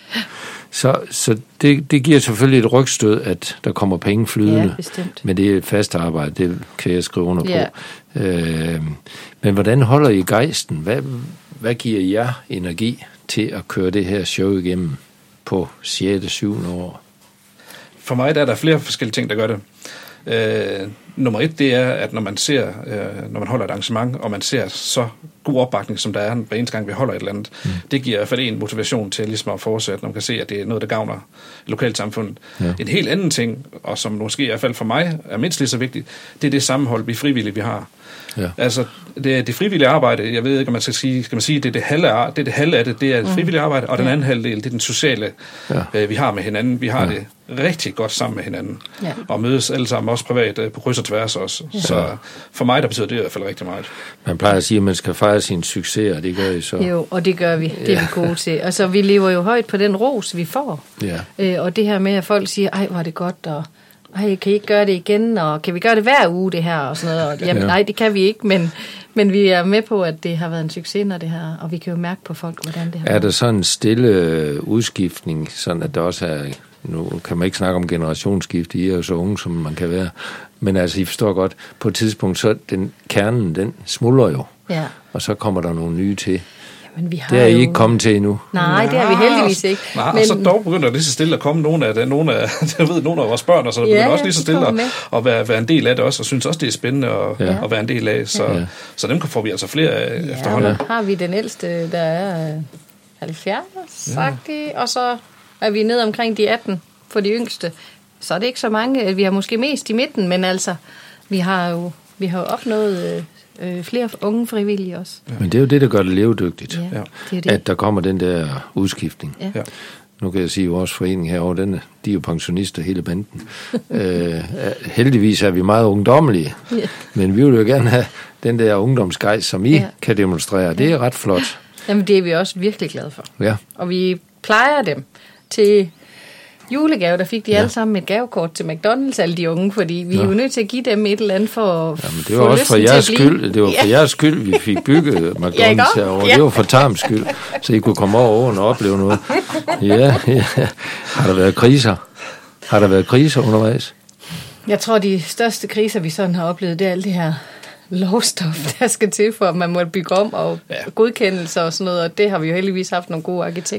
Så, så det, det giver selvfølgelig et rygstød, at der kommer penge flydende. Ja, bestemt. Men det er et fast arbejde, det kan jeg skrive under ja. på. Øh, men hvordan holder I gejsten? Hvad, hvad giver jer energi til at køre det her show igennem på sjette syvende år? For mig der er der flere forskellige ting, der gør det. Øh, nummer et, det er, at når man ser, øh, når man holder et arrangement, og man ser så god opbakning, som der er hver eneste gang, vi holder et eller andet, mm. det giver i hvert fald en motivation til ligesom at fortsætte, når man kan se, at det er noget, der gavner lokalsamfundet. Ja. En helt anden ting, og som måske i hvert fald for mig er mindst lige så vigtigt, det er det sammenhold, vi frivillige, vi har. Ja. Altså, det, det frivillige arbejde, jeg ved ikke, om man skal sige, skal man sige, det er det halve, det er det halve af det, det er det frivillige arbejde, og den anden halvdel, det er den sociale, ja. øh, vi har med hinanden. Vi har ja. det rigtig godt sammen med hinanden, ja. og mødes alle sammen, også privat, øh, på kryds og tværs også. Ja. Så for mig, der betyder det i hvert fald rigtig meget. Man plejer at sige, at man skal fejre sine succeser, og det gør I så. Jo, og det gør vi. Det er vi gode til. Altså, vi lever jo højt på den ros, vi får. Ja. Øh, og det her med, at folk siger, ej, hvor er det godt, og ej, kan I ikke gøre det igen, og kan vi gøre det hver uge, det her, og sådan noget. Og, jamen, ja. nej, det kan vi ikke, men, men vi er med på, at det har været en succes, når det her, og vi kan jo mærke på folk, hvordan det har Er der sådan en stille udskiftning, sådan at der også er, nu kan man ikke snakke om generationsskift, I er jo så unge, som man kan være, men altså, I forstår godt, på et tidspunkt, så den kernen, den smuldrer jo, ja. og så kommer der nogle nye til. Men vi har det er I jo... ikke kommet til endnu. Nej, det har vi heldigvis ikke. Nej, men... og så dog begynder det lige så stille at komme nogle af, det, nogle af, jeg ved, nogle af vores børn, og så begynder ja, også lige så stille at, at være, være en del af det også, og synes også, det er spændende at, ja. at være en del af. Så, ja. så dem får vi altså flere af ja, efterhånden. Ja, har vi den ældste, der er halvfjerds-agtig, ja. og så er vi nede omkring de atten for de yngste. Så er det ikke så mange. Vi har måske mest i midten, men altså, vi har jo, vi har jo opnået... Øh, flere unge frivillige også. Ja. Men det er jo det, der gør det levedygtigt. Ja, det er det. At der kommer den der udskiftning. Ja. Ja. Nu kan jeg sige, at vores forening herovre, den, de er jo pensionister hele banden. øh, heldigvis er vi meget ungdommelige, ja. men vi vil jo gerne have den der ungdomsgejst, som I ja. kan demonstrere. Det er ret flot. Jamen, det er vi også virkelig glade for. Ja. Og vi plejer dem til... julegave, der fik de ja. alle sammen et gavekort til McDonald's, alle de unge, fordi vi ja. er jo nødt til at give dem et eller andet for at Jamen, det var også for jeres skyld. Det var for ja. jeres skyld, vi fik bygget McDonald's ja, herovre. Ja. Det var for Tarms skyld, så I kunne komme over og opleve noget. Ja, ja. Har der været kriser? Har der været kriser undervejs? Jeg tror, de største kriser, vi sådan har oplevet, det er alt det her lovstof, der skal til for, at man må bygge om og ja. godkendelser og sådan noget, og det har vi jo heldigvis haft nogle gode arkitekter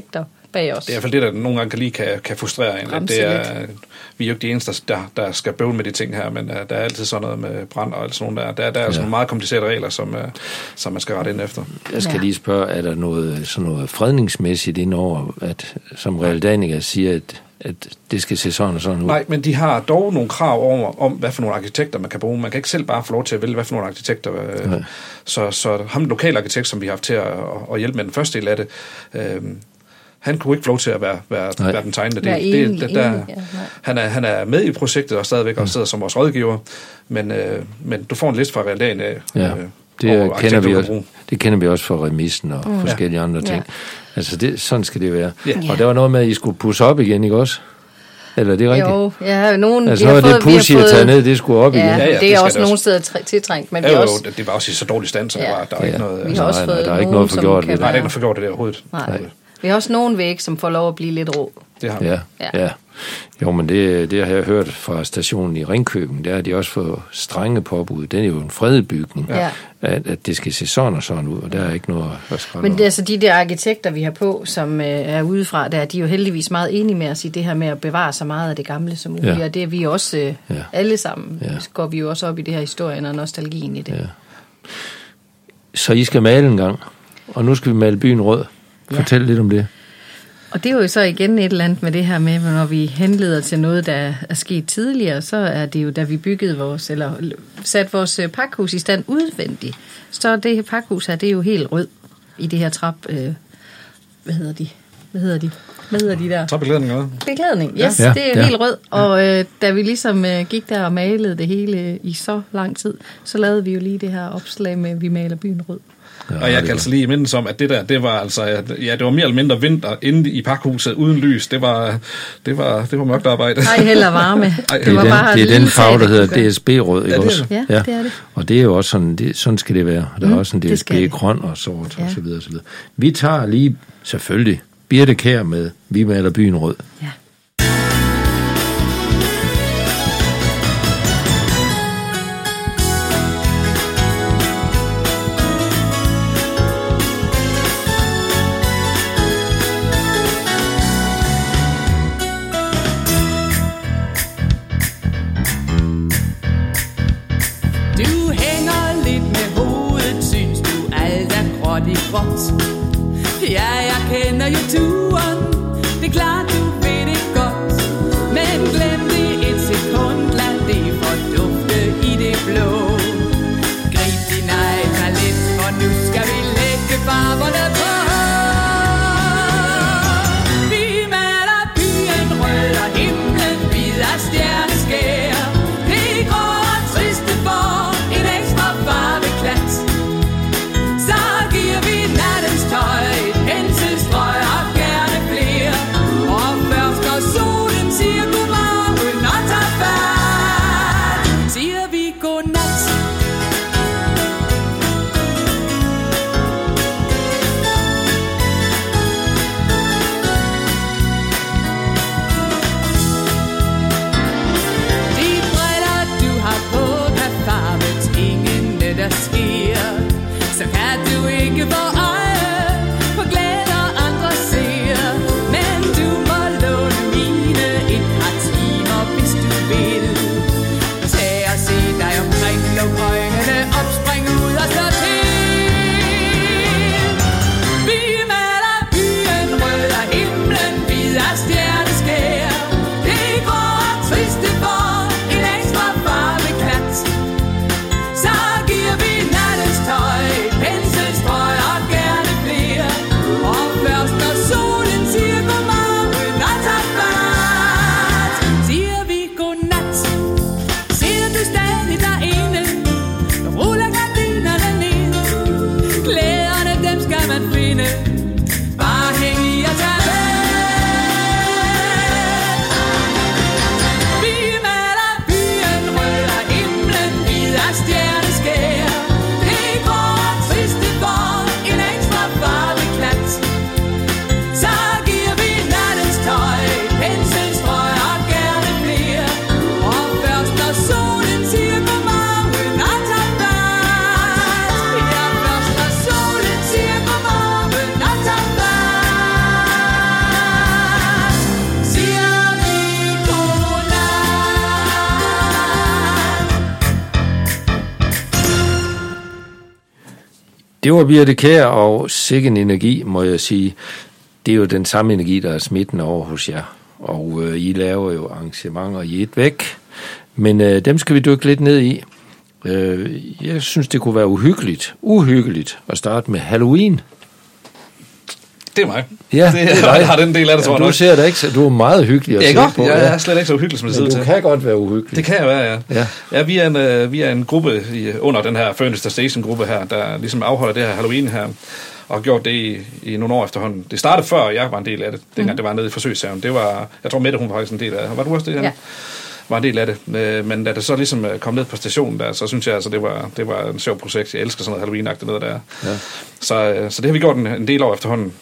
bag os. Det er i hvert fald det, der nogle gange kan lige kan, kan frustrere en. At det er, vi er jo ikke de eneste, der, der skal bøvle med de ting her, men uh, der er altid sådan noget med brand og alt sådan noget der. Der, der er altså ja. nogle meget komplicerede regler, som, uh, som man skal rette ind efter. Jeg skal ja. lige spørge, er der noget, sådan noget fredningsmæssigt indover, at som Realdania siger, at at det skal se sådan og sådan ud? Nej, men de har dog nogle krav over, om, hvad for nogle arkitekter man kan bruge. Man kan ikke selv bare få lov til at vælge, hvad for nogle arkitekter. Øh, så, så ham, den lokale arkitekt, som vi har haft til at, at hjælpe med den første del af det, øh, han kunne ikke få lov til at være, være, være den tegnende del. Enig, det, det, der, enig, ja, han, er, han er med i projektet og stadigvæk mm. og sidder som vores rådgiver, men, øh, men du får en liste fra Realdania af. Ja. Øh, Det kender, vi også, det kender vi også fra remisen og mm. forskellige andre ting. Ja. Altså, det, sådan skal det være. Ja. Og der var noget med, at I skulle pusse op igen, ikke også? Eller er det rigtigt? Jo, ja, nogen... Altså, noget af det pusse, I har taget ned, det skulle op ja, igen. Ja, ja, det er det også nogle steder tiltrængt, men ja, vi jo, også... det var også i så dårlig stand, så ja. der var der ja. ikke noget... Vi har også nej, fået der er ikke noget forgjort det. Nej, der er ikke noget forgjort det der overhovedet. Nej. Nej. Vi har også nogle væg, som får lov at blive lidt rå. Det har vi. Ja, ja. ja. Jo, men det, det har jeg hørt fra stationen i Ringkøbing, der har de også fået strenge påbud. Den er jo en fredet bygning, ja. at, at det skal se sådan og sådan ud, og der er ikke noget at skræmme. Men det er altså de der arkitekter, vi har på, som øh, er udefra, der, de er jo heldigvis meget enige med os i det her med at bevare så meget af det gamle som muligt, ja. og det er vi også øh, ja. alle sammen. Ja. Så går vi jo også op i det her historien og nostalgien i det. Ja. Så I skal male en gang, og nu skal vi male byen rød. Fortæl ja. lidt om det. Og det er jo så igen et eller andet med det her med, når vi henleder til noget, der er sket tidligere, så er det jo, da vi byggede vores, eller satte vores pakhus i stand udvendigt, så det her pakhus her, det er jo helt rød i det her trap, øh, hvad hedder de? Hvad hedder de? Hvad hedder de der? Trapbeklædning, eller? Beklædning, yes, ja. det er ja. helt rød. Og øh, da vi ligesom øh, gik der og malede det hele i så lang tid, så lavede vi jo lige det her opslag med, at vi maler byen rød. Ja, og jeg kan altså lige minde om, at det der, det var altså, ja, det var mere eller mindre vinter inde i pakhuset uden lys. Det var, det var, det var mørkt arbejde. Nej, heller varme. Ej, det, det, var den, bare det er den farve, der hedder D S B-rød, ikke ja, også? Ja, ja, det er det. Og det er jo også sådan, det, sådan skal det være. Der mm, er også en D S B-grøn og sort ja. og så videre, og så videre. Vi tager lige, selvfølgelig, Birte Kjær med, vi maler byen rød. Ja. Ja, jeg kender jo turen. Det er klart, du ved det godt. Men glem det et sekund. Lad det fordufte i det blå. Grib din egen palet, for nu skal vi lægge farverne på. Vi maler byen rød og himlen hvid af stjerneskær. Det grå og triste får en ekstra farveklat. Så giver vi nattens tøj et penselstrøg og gerne flere. Og Det var Birthe Kjær, og sikke en energi, må jeg sige. Det er jo den samme energi, der er smittende over hos jer. Og øh, I laver jo arrangementer i et væk. Men øh, dem skal vi dykke lidt ned i. Øh, jeg synes, det kunne være uhyggeligt, uhyggeligt at starte med Halloween. Det er mig. Ja, det, det er dig. Jeg har den del af det, tror jeg. Du ser da ikke, du er meget hyggelig at se på. Jeg er slet ikke så uhyggelig, som det ser ud til. Du kan godt være uhyggelig. Det kan jeg være, ja. Ja, ja vi, er en, uh, vi er en gruppe i, under den her Furniture Station-gruppe her, der ligesom afholder det her Halloween her, og har gjort det i, i nogle år efterhånden. Det startede før, jeg var en del af det, dengang mm. det var nede i forsøgshaven. Det var, jeg tror Mette, hun var faktisk en del af det. Var du også det, Janne? Ja. Var en del af det, men da det så ligesom kom ned på stationen der, så synes jeg altså, det var, det var en sjov projekt. Jeg elsker sådan noget Halloween-agtigt noget der. Ja. Så, så det har vi gjort en, en del år efterhånden.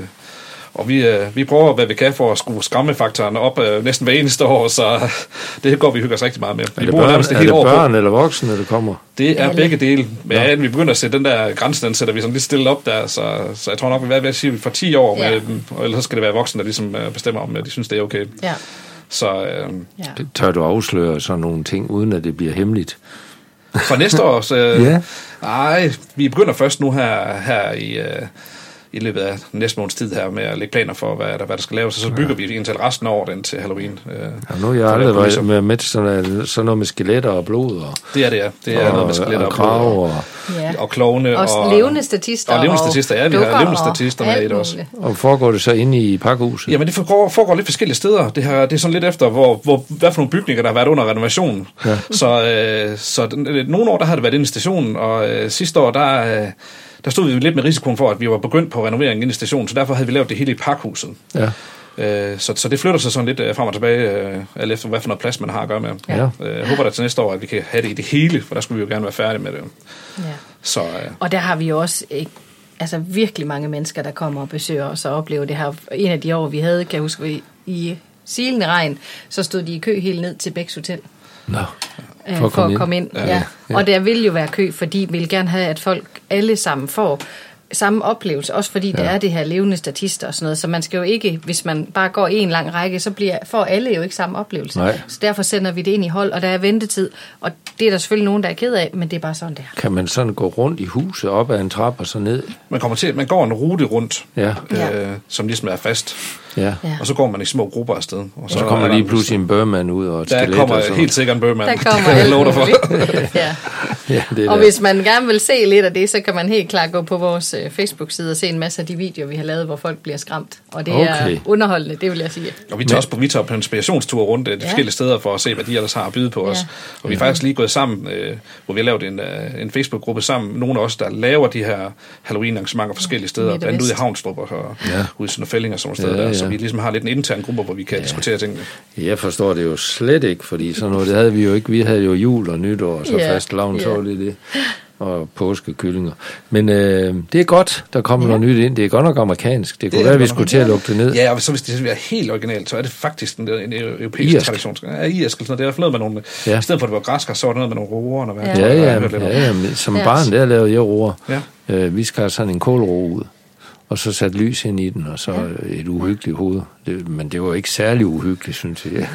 Og vi, vi prøver, hvad vi kan for at skrue skræmmefaktoren op øh, næsten hver eneste år, så det går vi hygger os rigtig meget med. Vi er det børn, det er det børn eller voksne, der kommer? Det er begge dele. Men ja, vi begynder at sætte den der grænse, den sætter vi sådan lidt stille op der, så, så jeg tror nok, vi er ved at sige, at vi får ti år, ja. med, og ellers skal det være voksne, der ligesom bestemmer om, at de synes, det er okay. Ja. Så, øh, ja. Det tør du afsløre sådan nogle ting, uden at det bliver hemmeligt? For næste år, så... ja. Ej, vi begynder først nu her, her i... Øh, i løbet af næste måneds tid her med at lægge planer for, hvad der, hvad der skal laves, og så bygger ja. vi indtil resten af året til Halloween. Øh, ja, nu er jeg aldrig været med, med til sådan, sådan noget med skeletter og blod. Og, det er det, ja. Det er og, noget med skeletter og, og blod. Og, og, ja. og klovne. Og, og levende statister. Og levende statister, ja. Vi har levende statister med i det også. Og foregår det så inde i pakhuset? Jamen, det foregår, foregår lidt forskellige steder. Det, her, det er sådan lidt efter, hvor, hvor, hvad for nogle bygninger, der har været under renovation. Ja. Så, øh, så nogle år, der har det været inde i stationen, og øh, sidste år, der... Øh, der stod vi lidt med risikoen for, at vi var begyndt på renoveringen inde i stationen, så derfor havde vi lavet det hele i pakhuset. Ja. Øh, så, så det flytter sig sådan lidt øh, frem og tilbage, øh, alt efter hvad for noget plads man har at gøre med. Ja. Øh, jeg håber da til næste år, at vi kan have det i det hele, for der skulle vi jo gerne være færdige med det. Ja. Så, øh. Og der har vi jo også ikke, altså virkelig mange mennesker, der kommer og besøger os og oplever det her. En af de år, vi havde, kan jeg huske, i, i silende regn, så stod de i kø helt ned til Bæks Hotel. Nå. For at, for at komme ind. Ja. Ja. Ja. Og der vil jo være kø, fordi vi vil gerne have, at folk alle sammen får samme oplevelse, også fordi ja. det er det her levende statister og sådan noget, så man skal jo ikke, hvis man bare går i en lang række, så bliver, får alle jo ikke samme oplevelse. Nej. Så derfor sender vi det ind i hold, og der er ventetid, og det er der selvfølgelig nogen, der er ked af, men det er bare sådan, det er. Kan man sådan gå rundt i huset, op ad en trappe og så ned? Man kommer til, man går en rute rundt, ja. øh, som ligesom er fast. Ja. Og så går man i små grupper afsted. Og så, så kommer lige pludselig en Burman ud og et der skelet. Der kommer og helt sikkert en Burman. Der kommer alt muligt. ja. Ja, det og der. Hvis man gerne vil se lidt af det, så kan man helt klart gå på vores uh, Facebook-side og se en masse af de videoer, vi har lavet, hvor folk bliver skræmt. Og det okay. er underholdende, det vil jeg sige. Og vi tager også på, vi tager på en inspirationstur rundt de ja. forskellige steder for at se, hvad de ellers har at byde på ja. os. Og vi er faktisk lige gået sammen, øh, hvor vi har lavet en, øh, en Facebook-gruppe sammen. Nogle af os, der laver de her Halloween-arrangementer forskellige steder. Blandt andet ude i Havnstrup og ja. ude i Sønderfælling og sådan nogle steder. Ja, ja. Der, så vi ligesom har lidt en intern gruppe, hvor vi kan ja. diskutere tingene. Jeg forstår det jo slet ikke, fordi sådan noget, det havde vi jo ikke. Vi havde jo jul og nytår, og så yeah. fast lavn, så yeah. det og påskekyllinger. Men øh, det er godt, der kommer yeah. noget nyt ind. Det er godt nok amerikansk. Det kunne det være, at vi skulle til at lukke det ned. Ja, og så hvis det er helt originalt, så er det faktisk en, en europæisk irsk. tradition. Ja, irsk. Det er noget med nogle... Ja. I stedet for, at det var græsker, så var det noget med nogle roer. Og hvad, ja, ja, ja, ja, ja. Som ja. barn, der lavede jeg roer. Ja. Øh, vi skal have sådan en kålro ud. Og så sat lys ind i den, og så ja. et uhyggeligt hoved. Det, men det var ikke særlig uhyggeligt, synes jeg.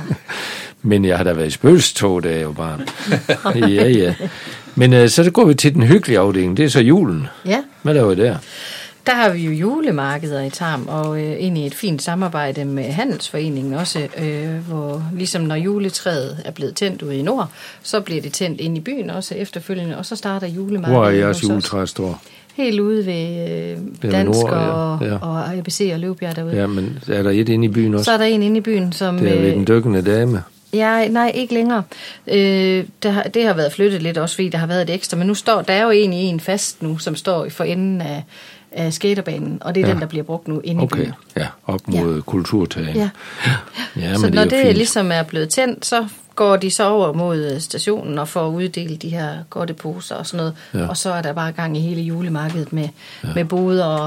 Men jeg har da været i spøgelsestog, da jeg var barn. ja, ja. Men øh, så går vi til den hyggelige afdeling. Det er så julen. Ja. Hvad laver I der? Der har vi jo julemarkeder i Tarm, og øh, egentlig et fint samarbejde med Handelsforeningen også, øh, hvor ligesom når juletræet er blevet tændt ude i nord, så bliver det tændt ind i byen også efterfølgende, og så starter julemarkedet. Hvor er jeres juletræ står? Helt ude ved øh, Dansk nord, og, ja. Ja. og A B C og Løvbjerg derude. Ja, men er der et inde i byen også? Så er der en inde i byen, som... Det er ved den dykkende dame. Ja, nej, ikke længere. Øh, det, har, det har været flyttet lidt også, fordi der har været et ekstra, men nu står der er jo egentlig en fast nu, som står for enden af, af skaterbanen, og det er ja. den, der bliver brugt nu inde okay. i byen. Ja, op mod ja. kulturtagen. Ja. ja så når det, det ligesom er blevet tændt, så går de så over mod stationen og får uddelt de her godteposer og sådan noget, ja. og så er der bare gang i hele julemarkedet med, ja. med boder og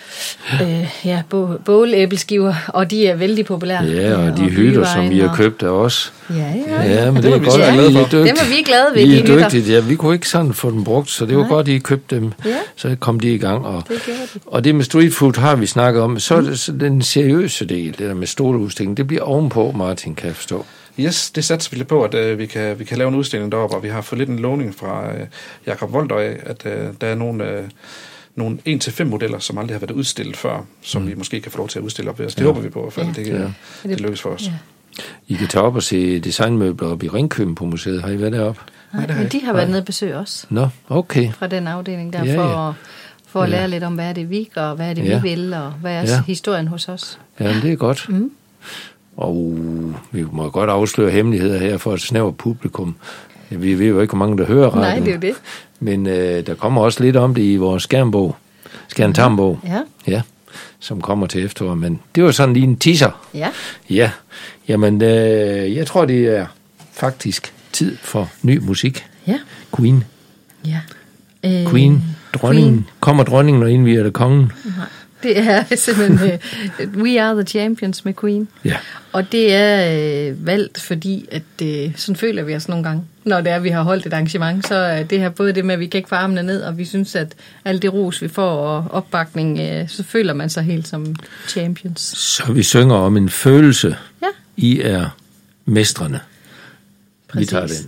øh, ja, bålæbleskiver, og de er vældig populære. Ja, og de og hytter, som vi har købt af os. Ja, ja. Ja, men det, det er godt, at I er dygtige. Det var vi glade ved, I er dygtige, ja, vi kunne ikke sådan få dem brugt, så det var Nej. godt, at I købte dem. Ja. Så kom de i gang. Og det, de. og det med street food har vi snakket om, så er det så den seriøse del, det der med store udstilling, det bliver ovenpå, Martin, kan jeg forstå. Yes, det satser vi lidt på, at øh, vi, kan, vi kan lave en udstilling deroppe, og vi har fået lidt en lovning fra øh, Jakob Voldøj, at øh, der er nogle, øh, nogle en til fem modeller, som aldrig har været udstillet før, som mm. vi måske kan få lov til at udstille op ved os. Det ja. håber vi på, for ja. det, ja. det lykkes for os. Ja. I kan tage op og se designmøbler op i Ringkøben på museet. Har I været deroppe? Nej, Nej men de har været nede og besøge os. Nå, okay. Fra den afdeling der, ja, for, ja. At, for at ja. lære lidt om, hvad er det, vi gør, og hvad er det, ja. vi vil, og hvad er ja. historien hos os. Ja, det er godt. Mm. Og vi må godt afsløre hemmeligheder her for et snævert publikum. Vi ved jo ikke, hvor mange der hører radioen. Nej, det er jo det. Men øh, der kommer også lidt om det i vores skærmbog. Skærntarmbog. Ja. Ja. Som kommer til efterår. Men det var sådan lige en teaser. Ja. Ja. Jamen, øh, jeg tror, det er faktisk tid for ny musik. Ja. Queen. Ja. Øh, Queen. Dronningen. Queen. Kommer dronningen og indviger det kongen? Nej. Det er simpelthen uh, We Are the Champions med Queen. Ja. Og det er uh, valgt, fordi at uh, sådan føler vi os nogle gange. Når det er, vi har holdt et arrangement, så uh, det her både det med, at vi kan ikke få armene ned, og vi synes, at alt det ros, vi får, og opbakning, uh, så føler man sig helt som champions. Så vi synger om en følelse. Ja. I er mestrene. Præcis. Vi tager den.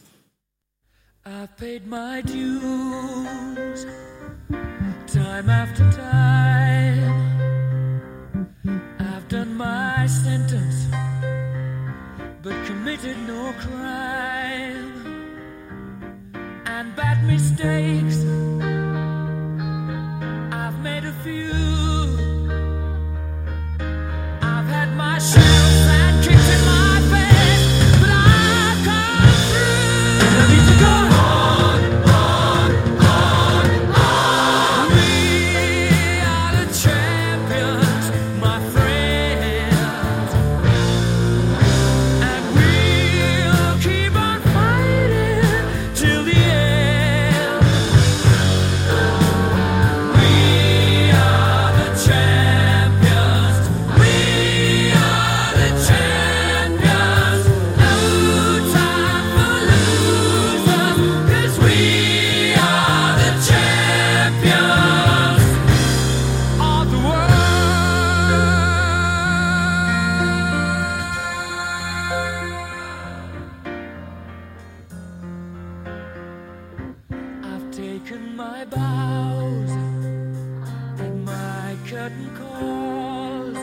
I paid my dues time after time. I've done my sentence, but committed no crime. And bad mistakes, I've made a few. I've had my share of bad kicks in my face, but I've come through. I need to go on, on, on, on. We are the champions, my friends, and we'll keep on fighting till the end. We are the champions. We are the champions. No time for losers, 'cause we are the champions of the world. I've taken my bows and my curtain calls.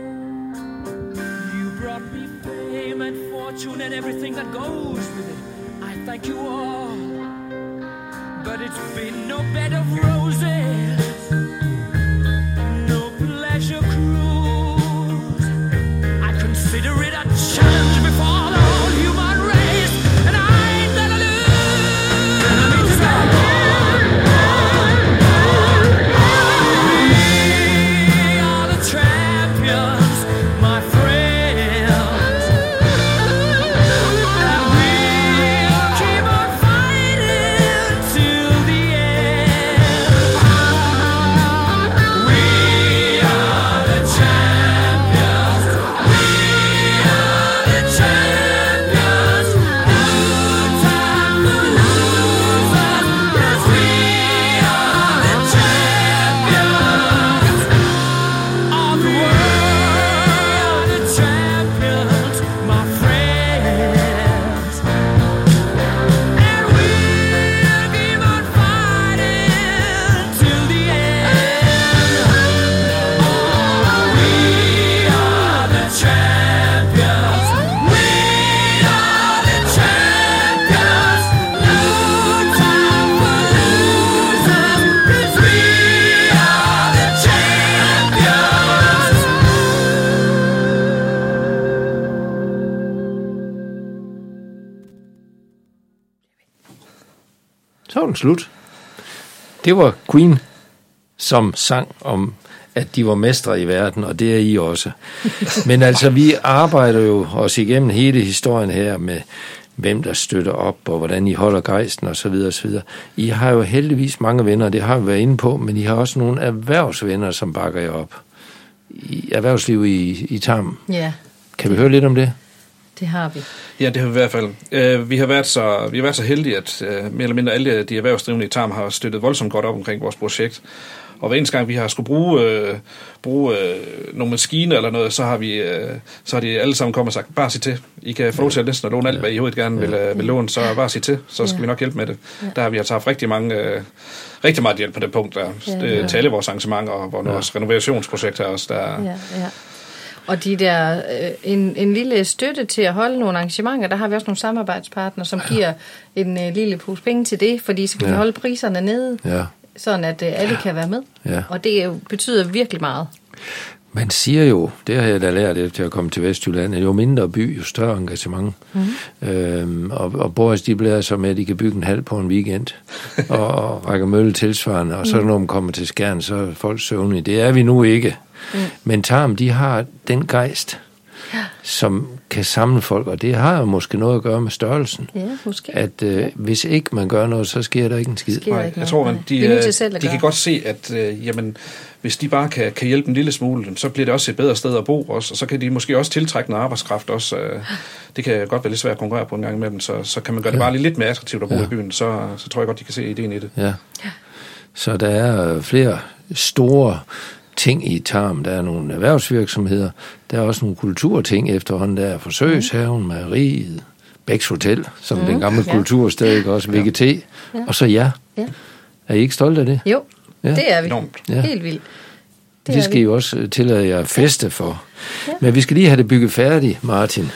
You brought me fame and fortune and everything that goes with it. I thank you all, but it's been no bed of roses, no pleasure cruise. I consider it a challenge before the whole human race, and I ain't gonna lose. I mean to go on, on, on, on. We are the champions, my friends, and we'll keep on fighting till the end. We are the champions. We are the champions. No time for losers, 'cause we are the champions of the world. The champions, my friends, and we'll keep on fighting till the end. Oh, we are the champions. We are the champions. No time for losers, 'cause we are the champions. Så var den slut. Det var Queen, som sang om, at de var mestre i verden, og det er I også. Men altså, vi arbejder jo os igennem hele historien her med, hvem der støtter op, og hvordan I holder gejsten, og så videre, og så videre. I har jo heldigvis mange venner, det har vi været inde på, men I har også nogle erhvervsvenner, som bakker jer op. I erhvervsliv i, i Tarm. Ja, Kan vi høre lidt om det? det har vi. Ja, det har vi i hvert fald. Øh, vi har været så vi har været så heldige, at øh, mere eller mindre alle de erhvervsdrivende i Tarm har støttet voldsomt godt op omkring vores projekt. og hver eneste gang, vi har skulle bruge, øh, bruge øh, nogle maskiner eller noget, så har vi, øh, så har de alle sammen kommet og sagt, bare sig til. I kan få lov til at næsten låne alt, hvad I overhovedet gerne vil, øh, vil låne, så bare sig til, så skal ja. vi nok hjælpe med det. Ja. Der har vi altså haft rigtig mange, øh, rigtig meget hjælp på det punkt, der ja, ja. til alle vores arrangementer, og vores ja. renovationsprojekter også, der ja, ja. Og de der, øh, en, en lille støtte til at holde nogle arrangementer, der har vi også nogle samarbejdspartnere, som giver en øh, lille pose penge til det, fordi så kan ja. vi holde priserne nede, ja. sådan at øh, alle kan være med. Ja. Og det jo, betyder virkelig meget. Man siger jo, det har jeg da lært efter at komme til Vestjylland, at jo mindre by, jo større engagement. Mm-hmm. Øhm, og, og Boris, de bliver så med, at de kan bygge en halv på en weekend, og, og række mølle tilsvarende, og så når man kommer til Skjern, så er folk søvnige. Det er vi nu ikke. Mm. Men Tarm, de har den gejst, ja. som kan samle folk, og det har jo måske noget at gøre med størrelsen. Ja, måske. At øh, ja. hvis ikke man gør noget, så sker der ikke en skid. Nej, jeg tror, man, de, de, de kan godt se, at øh, jamen, hvis de bare kan, kan hjælpe en lille smule, så bliver det også et bedre sted at bo også, og så kan de måske også tiltrække noget arbejdskraft også. Øh, det kan godt være lidt svært at konkurrere på en gang imellem, så, så kan man gøre det bare lidt mere attraktivt at bo ja. i byen, så, så tror jeg godt, de kan se ideen i det. Ja. Ja. Så der er flere store ting i Tarm. Der er nogle erhvervsvirksomheder, der er også nogle kulturting efterhånden. Der er Forsøgshaven, Mejeriet, Bæks Hotel, som mm. den gamle ja. kultursted, ikke også, V G T, ja. og så ja. ja. Er I ikke stolte af det? Jo, ja. det er vi. Ja. Helt vildt. Det, det skal I også tillade jer feste for. Ja. Men vi skal lige have det bygget færdigt, Martin.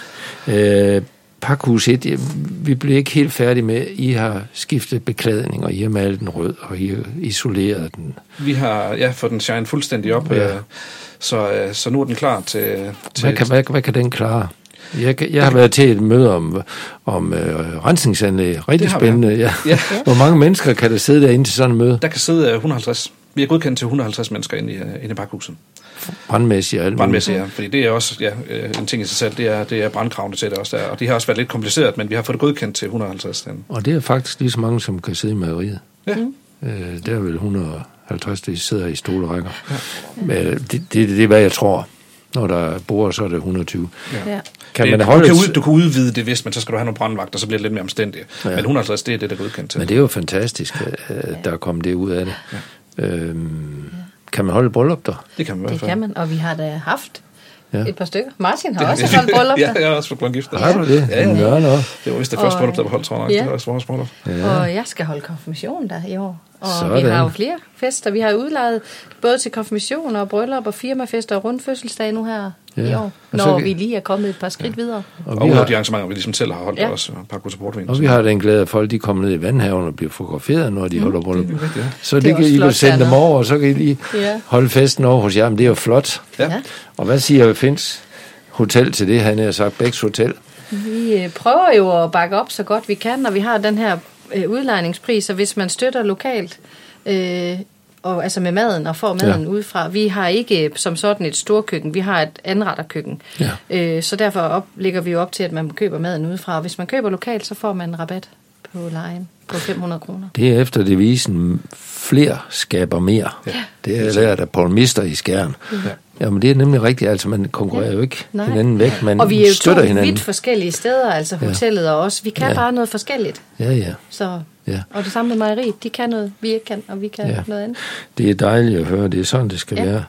Øh, Pakhus et, vi blev ikke helt færdige med, I har skiftet beklædning, og I har malet den rød, og I har isoleret den. Vi har ja, fået den shine fuldstændig op, ja. øh, så, øh, så nu er den klar til... til hvad, kan, hvad, hvad kan den klare? Jeg, jeg har været til et møde om, om øh, rensningsanlæg. Rigtig spændende. Ja. Ja. Hvor mange mennesker kan der sidde derinde til sådan et møde? Der kan sidde et hundrede og halvtreds. Vi er godkendt til et hundrede og halvtreds mennesker inde i, inde i Pakhuset. Brandmæssigt og alt Brandmæssigt, ja. Fordi det er også ja, en ting i sig selv. Det er, det er brandkravene til det også der. Og det har også været lidt kompliceret, men vi har fået det godkendt til et hundrede og halvtreds. Den. Og det er faktisk lige så mange, som kan sidde i mejeriet. Ja. Øh, der er vel et hundrede og halvtreds, der sidder i stolerækker. Ja. Men det, det, det, det er, hvad jeg tror. Når der bor, så er det et hundrede og tyve. Ja. Kan det, man holde du, kan ud, du kan udvide det, hvis man så skal du have nogle brandvagter, så bliver det lidt mere omstændigt. Ja. Men et hundrede og halvtreds, det er det, der er godkendt til. Men det er jo fantastisk, at der er kommet det ud af det. Ja. Øhm, kan man holde bryllup der? Det kan man i hvert fald. Det kan man, og vi har da haft ja. et par stykker. Martin har det, også holdt bryllup der. Ja, jeg har også fået gift. Har du det? Ja, ja. ja. ja. Det var vist det første bryllup, der var holdt, tror jeg. Ja. Det var også vores bryllup. Ja. Og jeg skal holde konfirmation der i år. Og sådan. Vi har jo flere fester. Vi har udlejet både til konfirmationer og bryllup og firmafester og rundfødselsdag nu her ja. i år, når vi lige er kommet et par skridt ja. videre. Og, og vi har de arrangementer, vi ligesom selv har holdt ja. også, Pakhus og Portvin. Og vi har den glæde, at folk de kommer ned i vandhaven og bliver fotograferet, når de mm. holder bryllup. Det ja. Så det, det kan I vil sende dem over, og så kan I lige ja. holde festen over hos jer. Men det er jo flot. Ja. Og hvad siger Finns Hotel til det? Han har sagt Bæks Hotel. Vi prøver jo at bakke op så godt vi kan, og vi har den her øh, udlejningspris, og hvis man støtter lokalt, øh, og altså med maden og får maden ja. udefra. Vi har ikke som sådan et storkøkken, vi har et anretterkøkken. Ja. Øh, så derfor op, lægger vi jo op til, at man køber maden udefra. Og hvis man køber lokalt, så får man en rabat på lejen på fem hundrede kroner. Det er efter devisen, flere skaber mere. Ja. Det er lært af Poul Mister i Skjern. Ja. Jamen det er nemlig rigtigt, altså man konkurrerer ja. jo ikke Nej. hinanden væk, man og vi er jo støtter to hinanden. vidt forskellige steder, altså hotellet ja. og os. Vi kan ja. bare noget forskelligt. Ja, ja. Så, ja. Og det samme med mejeriet, de kan noget, vi ikke kan, og vi kan ja. noget andet. Det er dejligt at høre, det er sådan, det skal ja. være.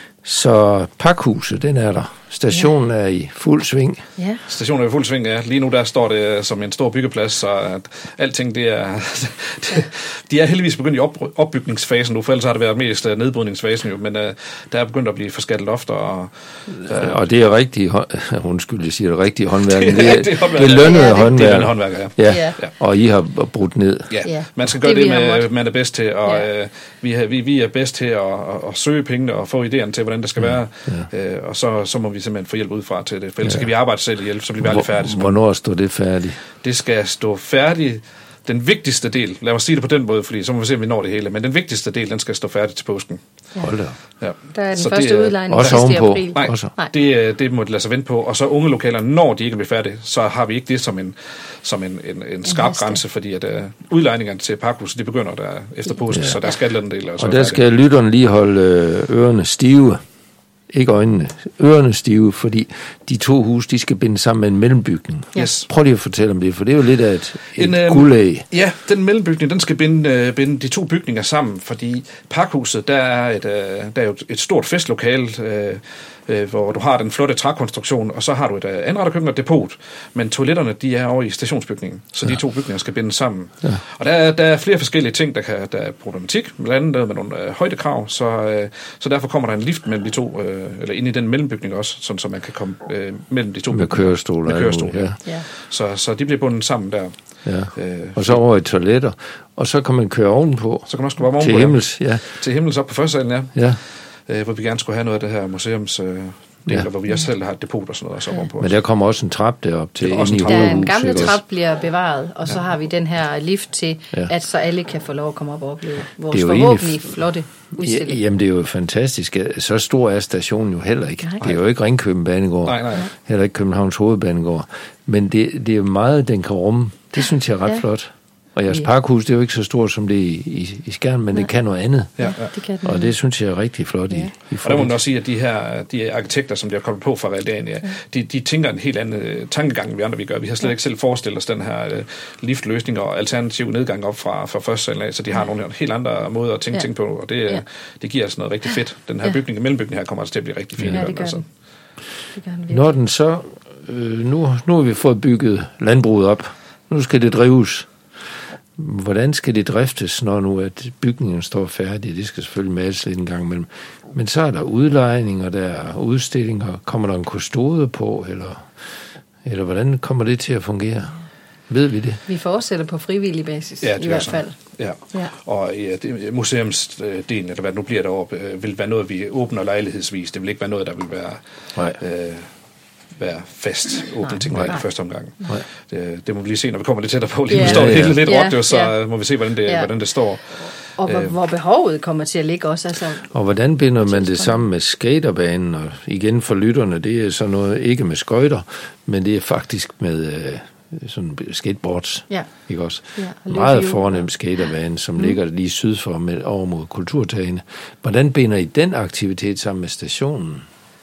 Så Pakhuset, den er der. Stationen ja. er i fuld sving. Ja. Stationen er i fuld sving, ja. Lige nu der står det som en stor byggeplads, så at alting det er... det, de er heldigvis begyndt i op, opbygningsfasen nu, for ellers har det været mest nedbrydningsfasen jo, men uh, der er begyndt at blive forskellige lofter. Og, uh, og det er rigtig... Undskyld, jeg siger det rigtige håndværk. Det, det, er, det er lønnede ja, håndværk. Det er lønnede håndværk, ja. Ja. ja. Og I har brudt ned. Ja, ja. Man skal gøre det, det med, man er bedst til, og ja. uh, vi, har, vi, vi er bedst til at, at, at søge pengene og få idéerne til, hvordan det skal ja. være, ja. Uh, og så, så må vi simpelthen få hjælp udefra til det, for ellers ja. kan vi arbejde selv hjælp, så bliver vi aldrig færdige. Hvornår står det færdigt? Det skal stå færdigt. Den vigtigste del, lad mig sige det på den måde, fordi så må vi se, om vi når det hele, men den vigtigste del, den skal stå færdig til påsken. Ja. Hold da. Ja. Der er den så første udlejning også sidste i april. Nej, også. det, det må det lade sig vente på. Og så unge lokaler, når de ikke bliver færdige, så har vi ikke det som en, som en, en, en skarp en grænse, fordi at uh, udlejningerne til Pakhus, de begynder der efter påsken, ja. så der skal den del. Og, og der skal lytterne lige holde ørerne stive. ikke øjnene, ørerne stive, fordi de to huse, de skal binde sammen med en mellembygning. Yes. Prøv lige at fortælle om det, for det er jo lidt af et, et en, øh, guldæg. Ja, den mellembygning, den skal binde, binde de to bygninger sammen, fordi Pakhuset, der er, et, der er jo et stort festlokale, øh, hvor du har den flotte trækonstruktion, og så har du et anretterkøkken og depot, men toiletterne, de er over i stationsbygningen, så ja. de to bygninger skal bindes sammen. Ja. Og der er, der er flere forskellige ting, der, kan, der er problematik, blandt andet med nogle øh, højdekrav, så, øh, så derfor kommer der en lift mellem de to, øh, eller ind i den mellembygning også, sådan, så man kan komme øh, mellem de to med bygninger. Kørestol, med kørestol. Ja. Ja. Så, så de bliver bundet sammen der. Ja. Øh, og så over i toiletter, og så kan man køre ovenpå. Så kan man også komme ovenpå. Til himmels, ja. Til himmels op på første salen, ja. Ja. Øh, hvor vi gerne skulle have noget af det her museums øh, del, ja. hvor vi også selv har et depot og sådan noget. Og så ja. Men der kommer også en trap derop til ind i ja, en gamle trap bliver bevaret, og så ja. har vi den her lift til, ja. at så alle kan få lov at komme op og opleve vores forhåbentlig f- flotte udstilling. Ja, jamen det er jo fantastisk. Så stor er stationen jo heller ikke. Nej. Det er jo ikke Ringkøben Banegård. Nej, nej. Heller ikke Københavns Hovedbanegård. Men det, det er jo meget, den kan rumme. Det synes jeg er ret ja. flot. Og jeres ja. parkhus, det er jo ikke så stort som det i, i, i Skjern, men ja. det kan noget andet. Ja, ja. Det kan den. Og det synes jeg er rigtig flot ja. i, i Og der må man også sige, at de her de arkitekter, som de har kommet på fra Realdania, ja. de, de tænker en helt anden tankegang, end vi andre vi gør. Vi har slet ja. ikke selv forestillet os den her uh, liftløsning og alternativ nedgang op fra, fra første salen af, så de har ja. nogle helt andre måder at tænke ja. ting på, og det, ja. det giver altså noget rigtig fedt. Den her ja. bygning, mellembygning her, kommer altså til at blive rigtig fin. Ja, det gør altså. den. Det gør den Når den så, øh, nu, nu har vi fået bygget landbruget op, nu skal det drives. Hvordan skal det driftes, når nu at bygningen står færdig? Det skal selvfølgelig males lidt en gang imellem. Men så er der udlejninger, der er udstillinger. Kommer der en kustode på, eller, eller hvordan kommer det til at fungere? Ved vi det? Vi fortsætter på frivillig basis, ja, i hvert fald. Ja. ja, og ja, det, museumsdelen, eller hvad det nu bliver deroppe, øh, vil være noget, vi åbner lejlighedsvis. Det vil ikke være noget, der vil være... Nej. Øh, være fast åbne ting i første omgang. Det, det må vi lige se, når vi kommer lidt tættere på. Lige nu yeah. står det hele lidt råt, jo, så yeah. må vi se, hvordan det, yeah. hvordan det står. Og hvor, hvor behovet kommer til at ligge også. Altså, og hvordan binder man det sammen med skaterbanen? Og igen for lytterne, det er så noget, ikke med skøjter, men det er faktisk med øh, sådan skateboards. Ja. Ikke også? Ja, meget fornem skaterbane, som mm. ligger lige syd for med, over mod Kulturtagene. Hvordan binder I den aktivitet sammen med stationen?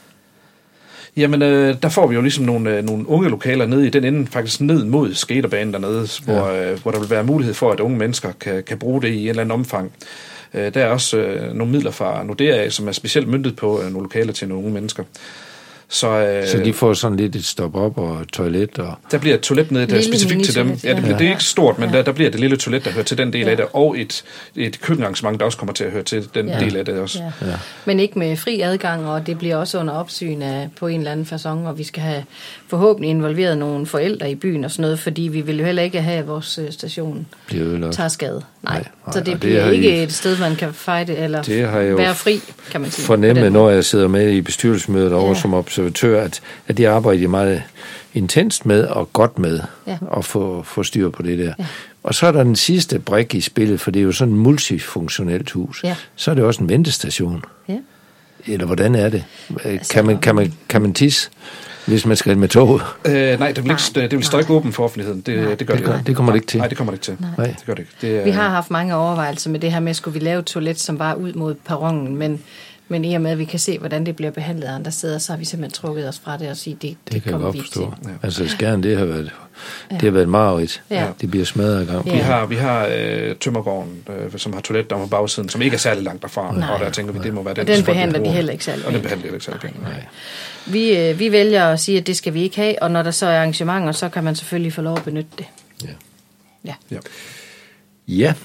Jamen, øh, der får vi jo ligesom nogle, øh, nogle unge lokaler nede i den ende, faktisk ned mod skaterbanen dernede, hvor, ja. øh, hvor der vil være mulighed for, at unge mennesker kan, kan bruge det i en eller anden omfang. Øh, der er også øh, nogle midler fra Nordea, som er specielt myndet på øh, nogle lokaler til nogle unge mennesker. Så, øh, så de får sådan lidt et stop op og toilet? Og... Der bliver et toilet nede, der er specifikt til dem. Ja, det, ja. det er ikke stort, men ja. der, der bliver det lille toilet, der hører til den del ja. af det, og et, et køkkenarrangement, der også kommer til at høre til den ja. del af det også. Ja. Ja. Men ikke med fri adgang, og det bliver også under opsyn af, på en eller anden facon, og vi skal have forhåbentlig involveret nogle forældre i byen og sådan noget, fordi vi vil jo heller ikke have, at vores station tager skade. Nej. Nej. Så det, det bliver ikke I... et sted, man kan fejde eller være fri, kan man sige. Fornemme, når jeg sidder med i bestyrelsesmødet over ja. som observatør, at, at det arbejder jeg meget intenst med og godt med ja. at få, få styr på det der. Ja. Og så er der den sidste brik i spillet, for det er jo sådan et multifunktionelt hus. Ja. Så er det også en ventestation. Ja. Eller hvordan er det? Kan man, kan man, kan man tisse? Hvis man skal med toget? Øh, nej, det vil, ikke, det vil stå ikke åben for offentligheden. Det, det gør det, det, ikke. det kommer det ikke til. Nej, det kommer det ikke til. Nej. Det gør det ikke. Det er... Vi har haft mange overvejelser med det her med, skulle vi lave et toilet, som var ud mod perronen, men, men i og med, at vi kan se, hvordan det bliver behandlet andre steder, så har vi simpelthen trukket os fra det og sige, det, det, det kommer vi ikke til. Ja. Altså Skjern, det har været, det har været mareridt. Ja. Det bliver smadret i gang. Ja. Vi har, vi har øh, Tømmergården, øh, som har toilet der på bagsiden, som ikke er særlig langt derfra. Nej. Og der tænker vi, det må være den. Og den behandler de heller ikke særlig. Og den behandler de ikke særlig. Nej. Nej. Vi, øh, vi vælger at sige, at det skal vi ikke have, og når der så er arrangementer, så kan man selvfølgelig få lov at benytte det. Ja. Ja. Ja. Ja.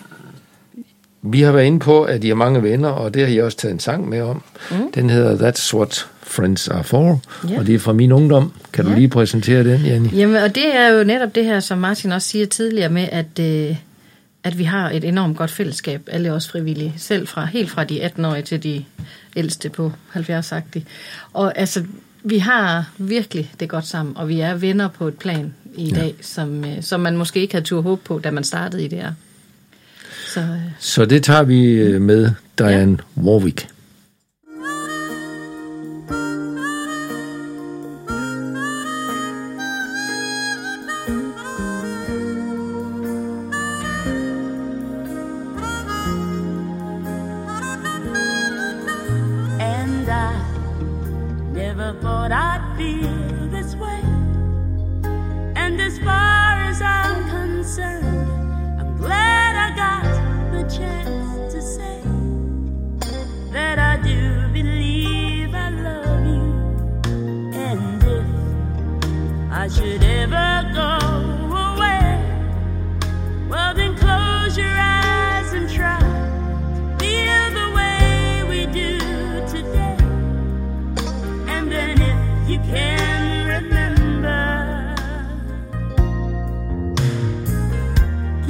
Vi har været inde på, at I har mange venner, og det har I også taget en sang med om. Mm. Den hedder That's What Friends Are For, ja. Og det er fra min ungdom. Kan ja. du lige præsentere den, Janni? Jamen, og det er jo netop det her, som Martin også siger tidligere med, at, øh, at vi har et enormt godt fællesskab, alle os frivillige, selv fra helt fra de atten-årige til de ældste på halvfjerds-agtige. Og altså, vi har virkelig det godt sammen, og vi er venner på et plan i ja. dag, som, øh, som man måske ikke havde tur håb på, da man startede i det her. Så, øh. Så det tager vi med Diane ja. Warwick.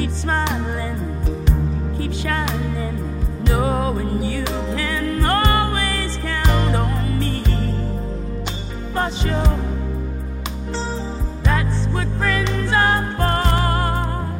keep smiling, keep shining, knowing you can always count on me. For sure, that's what friends are for.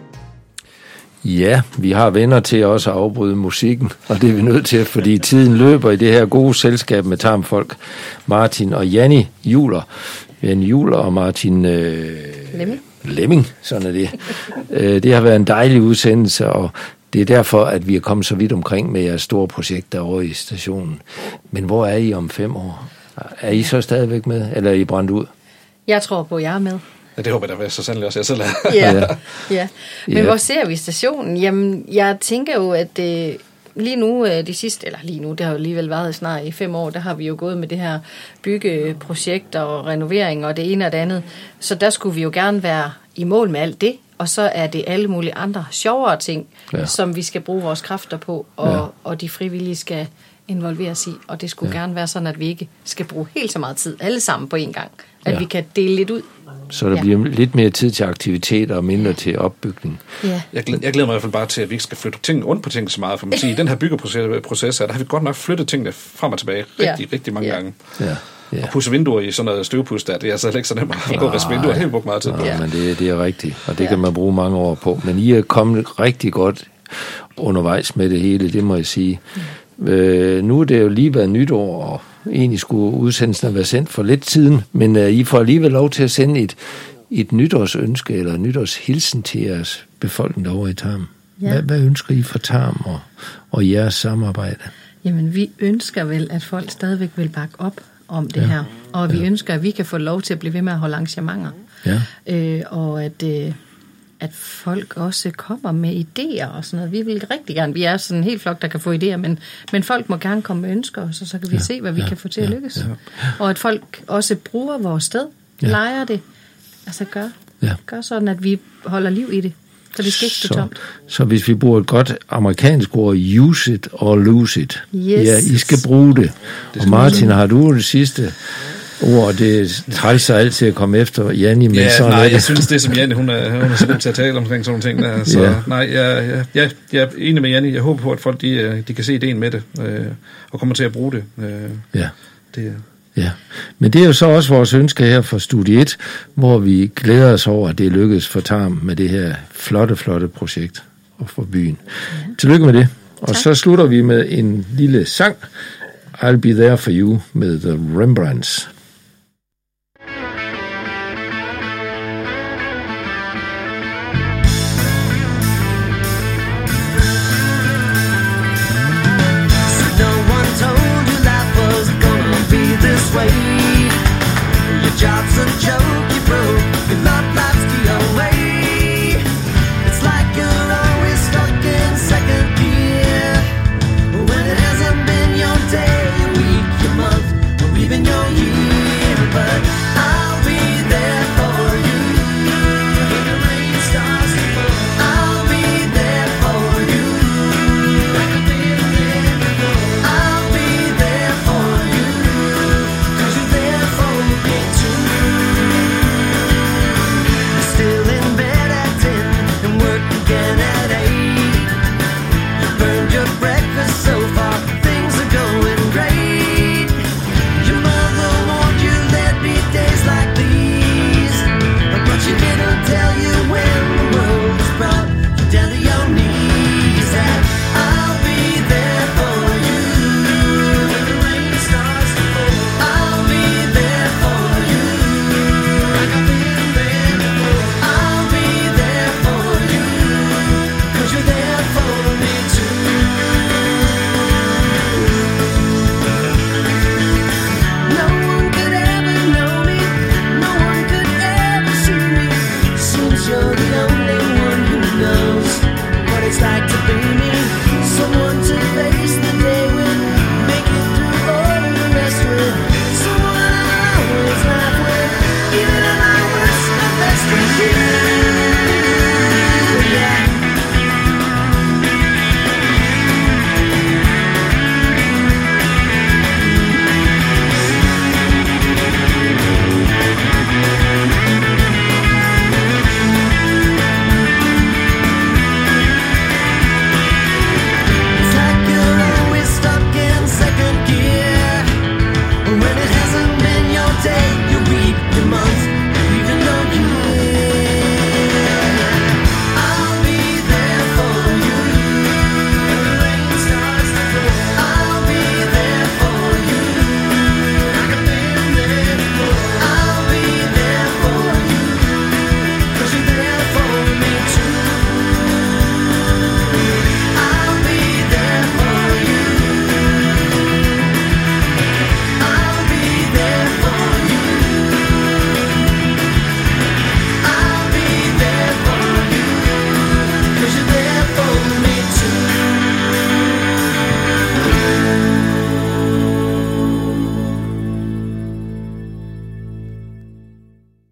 Ja, vi har venner til også at afbryde musikken, og det er vi nødt til, fordi tiden løber i det her gode selskab med tarmfolk, Martin og Janni Juler. Janni Juler og Martin øh, Lemming. Lemming, sådan er det. øh, det har været en dejlig udsendelse, og det er derfor, at vi er kommet så vidt omkring med jeres store projekt derovre i stationen. Men hvor er I om fem år? Er I så stadigvæk med, eller er I brændt ud? Jeg tror på, at jeg er med. Ja, det håber jeg da så sandelig også, jeg selv er. Ja, ja. Men Ja. hvor ser vi stationen? Jamen, jeg tænker jo, at øh, lige nu, øh, de sidste, eller lige nu, det har jo alligevel været snart i fem år, der har vi jo gået med det her byggeprojekt og renovering og det ene og det andet. Så der skulle vi jo gerne være i mål med alt det, og så er det alle mulige andre sjovere ting, Ja. som vi skal bruge vores kræfter på, og, Ja. og de frivillige skal involveres i, og det skulle ja. gerne være sådan, at vi ikke skal bruge helt så meget tid, alle sammen på en gang, at Ja. vi kan dele lidt ud. Så der Ja. bliver lidt mere tid til aktiviteter og mindre til opbygning. Ja. Jeg glæder, jeg glæder mig i hvert fald bare til, at vi ikke skal flytte tingene rundt på tingene så meget. For man siger, i den her byggeproces, der har vi godt nok flyttet tingene frem og tilbage rigtig, Ja. rigtig mange Ja. gange. Ja, ja. Og pusse vinduer i sådan noget støvpus der, det er altså ikke så nemt at gå og vaske vinduer. Det har vi brugt meget tid på. Ja, men det, det er rigtigt, og det Ja. kan man bruge mange år på. Men I er kommet rigtig godt undervejs med det hele, det må jeg sige. Mm. Øh, nu er det jo lige været nytår, og egentlig skulle udsendelsen have været sendt for lidt siden, men øh, I får alligevel lov til at sende et, et nytårsønske eller en nytårshilsen til jeres befolkning derovre i Tarm. Ja. Hvad, hvad ønsker I for Tarm og, og jeres samarbejde? Jamen, vi ønsker vel, at folk stadigvæk vil bakke op om det ja. her. Og vi ja. ønsker, at vi kan få lov til at blive ved med at holde arrangementer. Ja. Øh, og at, øh, at folk også kommer med idéer og sådan noget. Vi vil rigtig gerne, vi er sådan en helt flok, der kan få idéer, men, men folk må gerne komme med ønsker, og så, så kan vi ja. se, hvad vi ja. kan få til at lykkes. Ja. Ja. Og at folk også bruger vores sted, ja. leger det, altså gør, ja. gør sådan, at vi holder liv i det. Så det skal ikke stå så, tomt. Så hvis vi bruger et godt amerikansk ord, use it or lose it. Yes. Ja, I skal bruge det. det og Martin, har du det sidste ord? Det trækker sig altid at komme efter Janni, men ja, sådan nej, er det. jeg synes, det er som Janni, hun er, hun er så god til at tale omkring sådan nogle ting der. Så ja. nej, jeg, jeg, jeg, jeg er enig med Janni. Jeg håber på, at folk de, de kan se ideen med det, øh, og kommer til at bruge det. Øh, ja. det Ja, men det er jo så også vores ønske her for Studie et, hvor vi glæder os over, at det lykkedes for Tarm med det her flotte, flotte projekt og for byen. Ja. Tillykke med det. Og tak. Så slutter vi med en lille sang, I'll Be There For You med The Rembrandts.